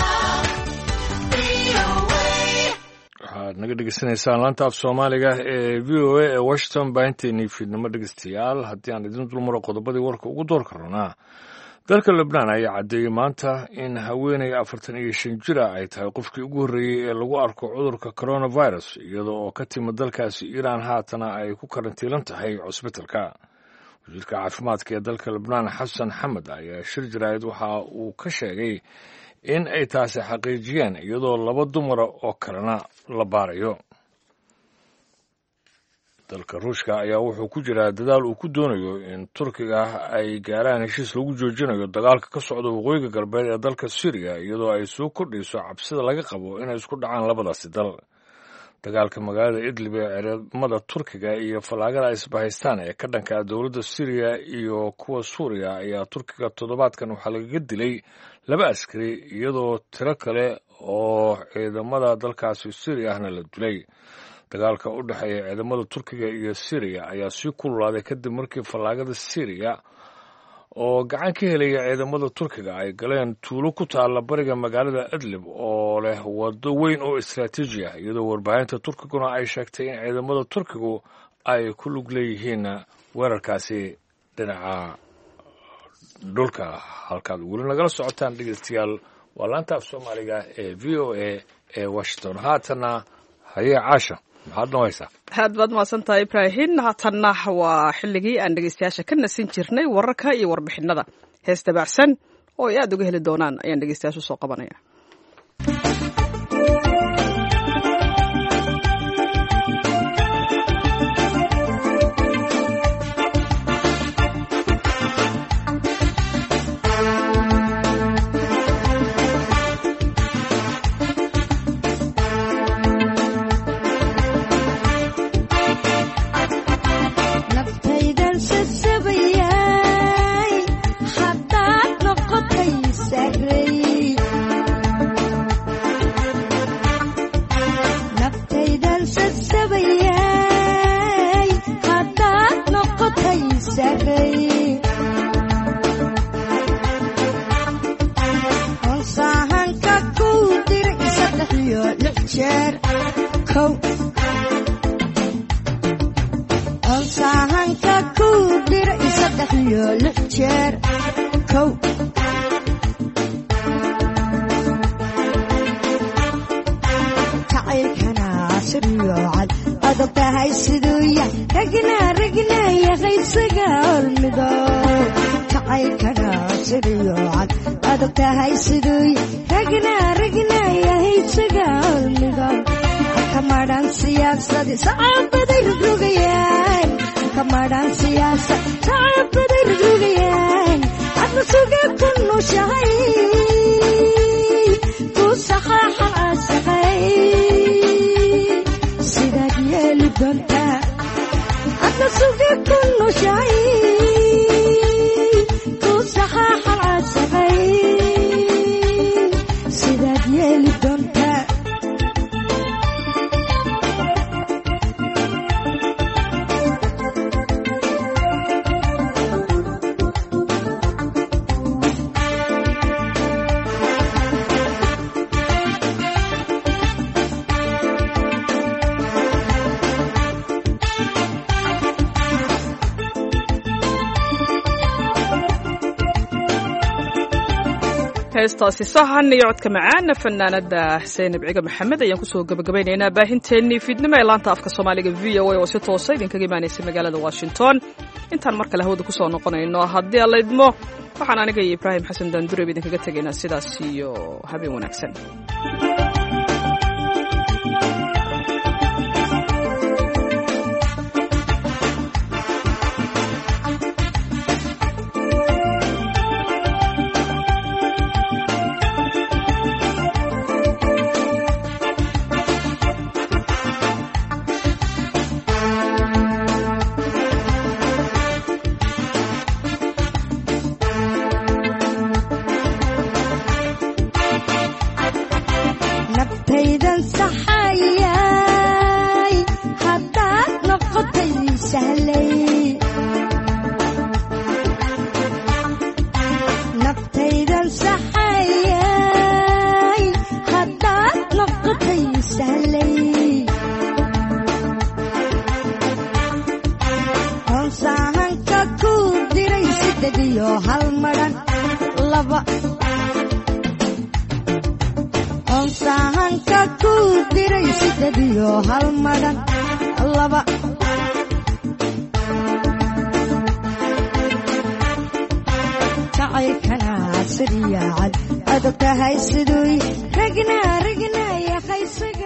V O A. waxaad naga dhegeysanaysaan laanta af Soomaaliga ee V O A ee Washington baahinteennii fiidnimo dhegeystayaal. haddii aan idin dulmaro qodobadii warka ugu door karnaa dalka Lebnaan ayaa caddeeyey maanta in haweeney afartan iyo shan jir ah ay tahay qofkii ugu horreeyey ee lagu arko cudurka coronavirus iyada oo ka timid dalkaasi Iiraan haatana ay ku karantiilan tahay cusbitalka. wasiirka caafimaadka ee dalka Lebnaan Xasan Xamed ayaa shir jaraa'id waxa uu ka sheegay in ay taasi xaqiijiyeen iyadoo laba dumara oo kalena la baarayo. dalka ruushka ayaa wuxuu ku jiraa dadaal uu ku doonayo in turkiga ay gaaraan heshiis lagu joojinayo dagaalka ka socda waqooyiga galbeed ee dalka syriya iyadoo ay soo kordhayso cabsida laga qabo inay isku dhacaan labadaasi dal dagaalka magaalada idlib ee ciidamada turkiga iyo fallaagada isbahaystaan ee ka dhanka dowladda syriya iyo kuwa suuriya ayaa turkiga toddobaadkan waxaa lagaga dilay laba askari iyadoo tiro kale oo ciidamada dalkaasi syriya ahna la dilay dagaalka u dhexeeya ciidamada turkiga iyo syriya ayaa sii kululaaday kadib markii fallaagada syriya oo gacan ka helaya ciidamada turkiga ay galeen tuulo ku taalla bariga magaalada idlib oo leh waddo weyn oo istaraatiiji ah iyadoo warbaahinta turkiguna ay sheegtay in ciidamada turkigu ay ku lug leeyihiin weerarkaasi dhinaca dhulka halkaad weli nagala socotaan dhegeystayaal waa laanta af soomaaliga ee v o a ee washington haatana hayee caasha maxaad nohaysaa aad baad mahadsantahay ibraahim haatanna waa xilligii aan dhegeystayaasha ka nasin jirnay wararka iyo warbixinada hees dabacsan oo ay aada uga heli doonaan ayaan dhegeystayaasha usoo qabanaya heestaasi sahan iyo codka macaana fanaanada xuseen ibciga maxamed ayaan kusoo gabagabaynaynaa baahinteennii fiidnimo ee laanta afka soomaaliga v o a oo si toosa idinkaga imaanaysa magaalada washington intaan mar kale hawada kusoo noqonayno haddii alla idmo waxaan aniga iyo ibraahim xasan daandureeb idinkaga tegaynaa sidaas iyo habeen wanaagsan adogtahay siduu ragna ragna yahay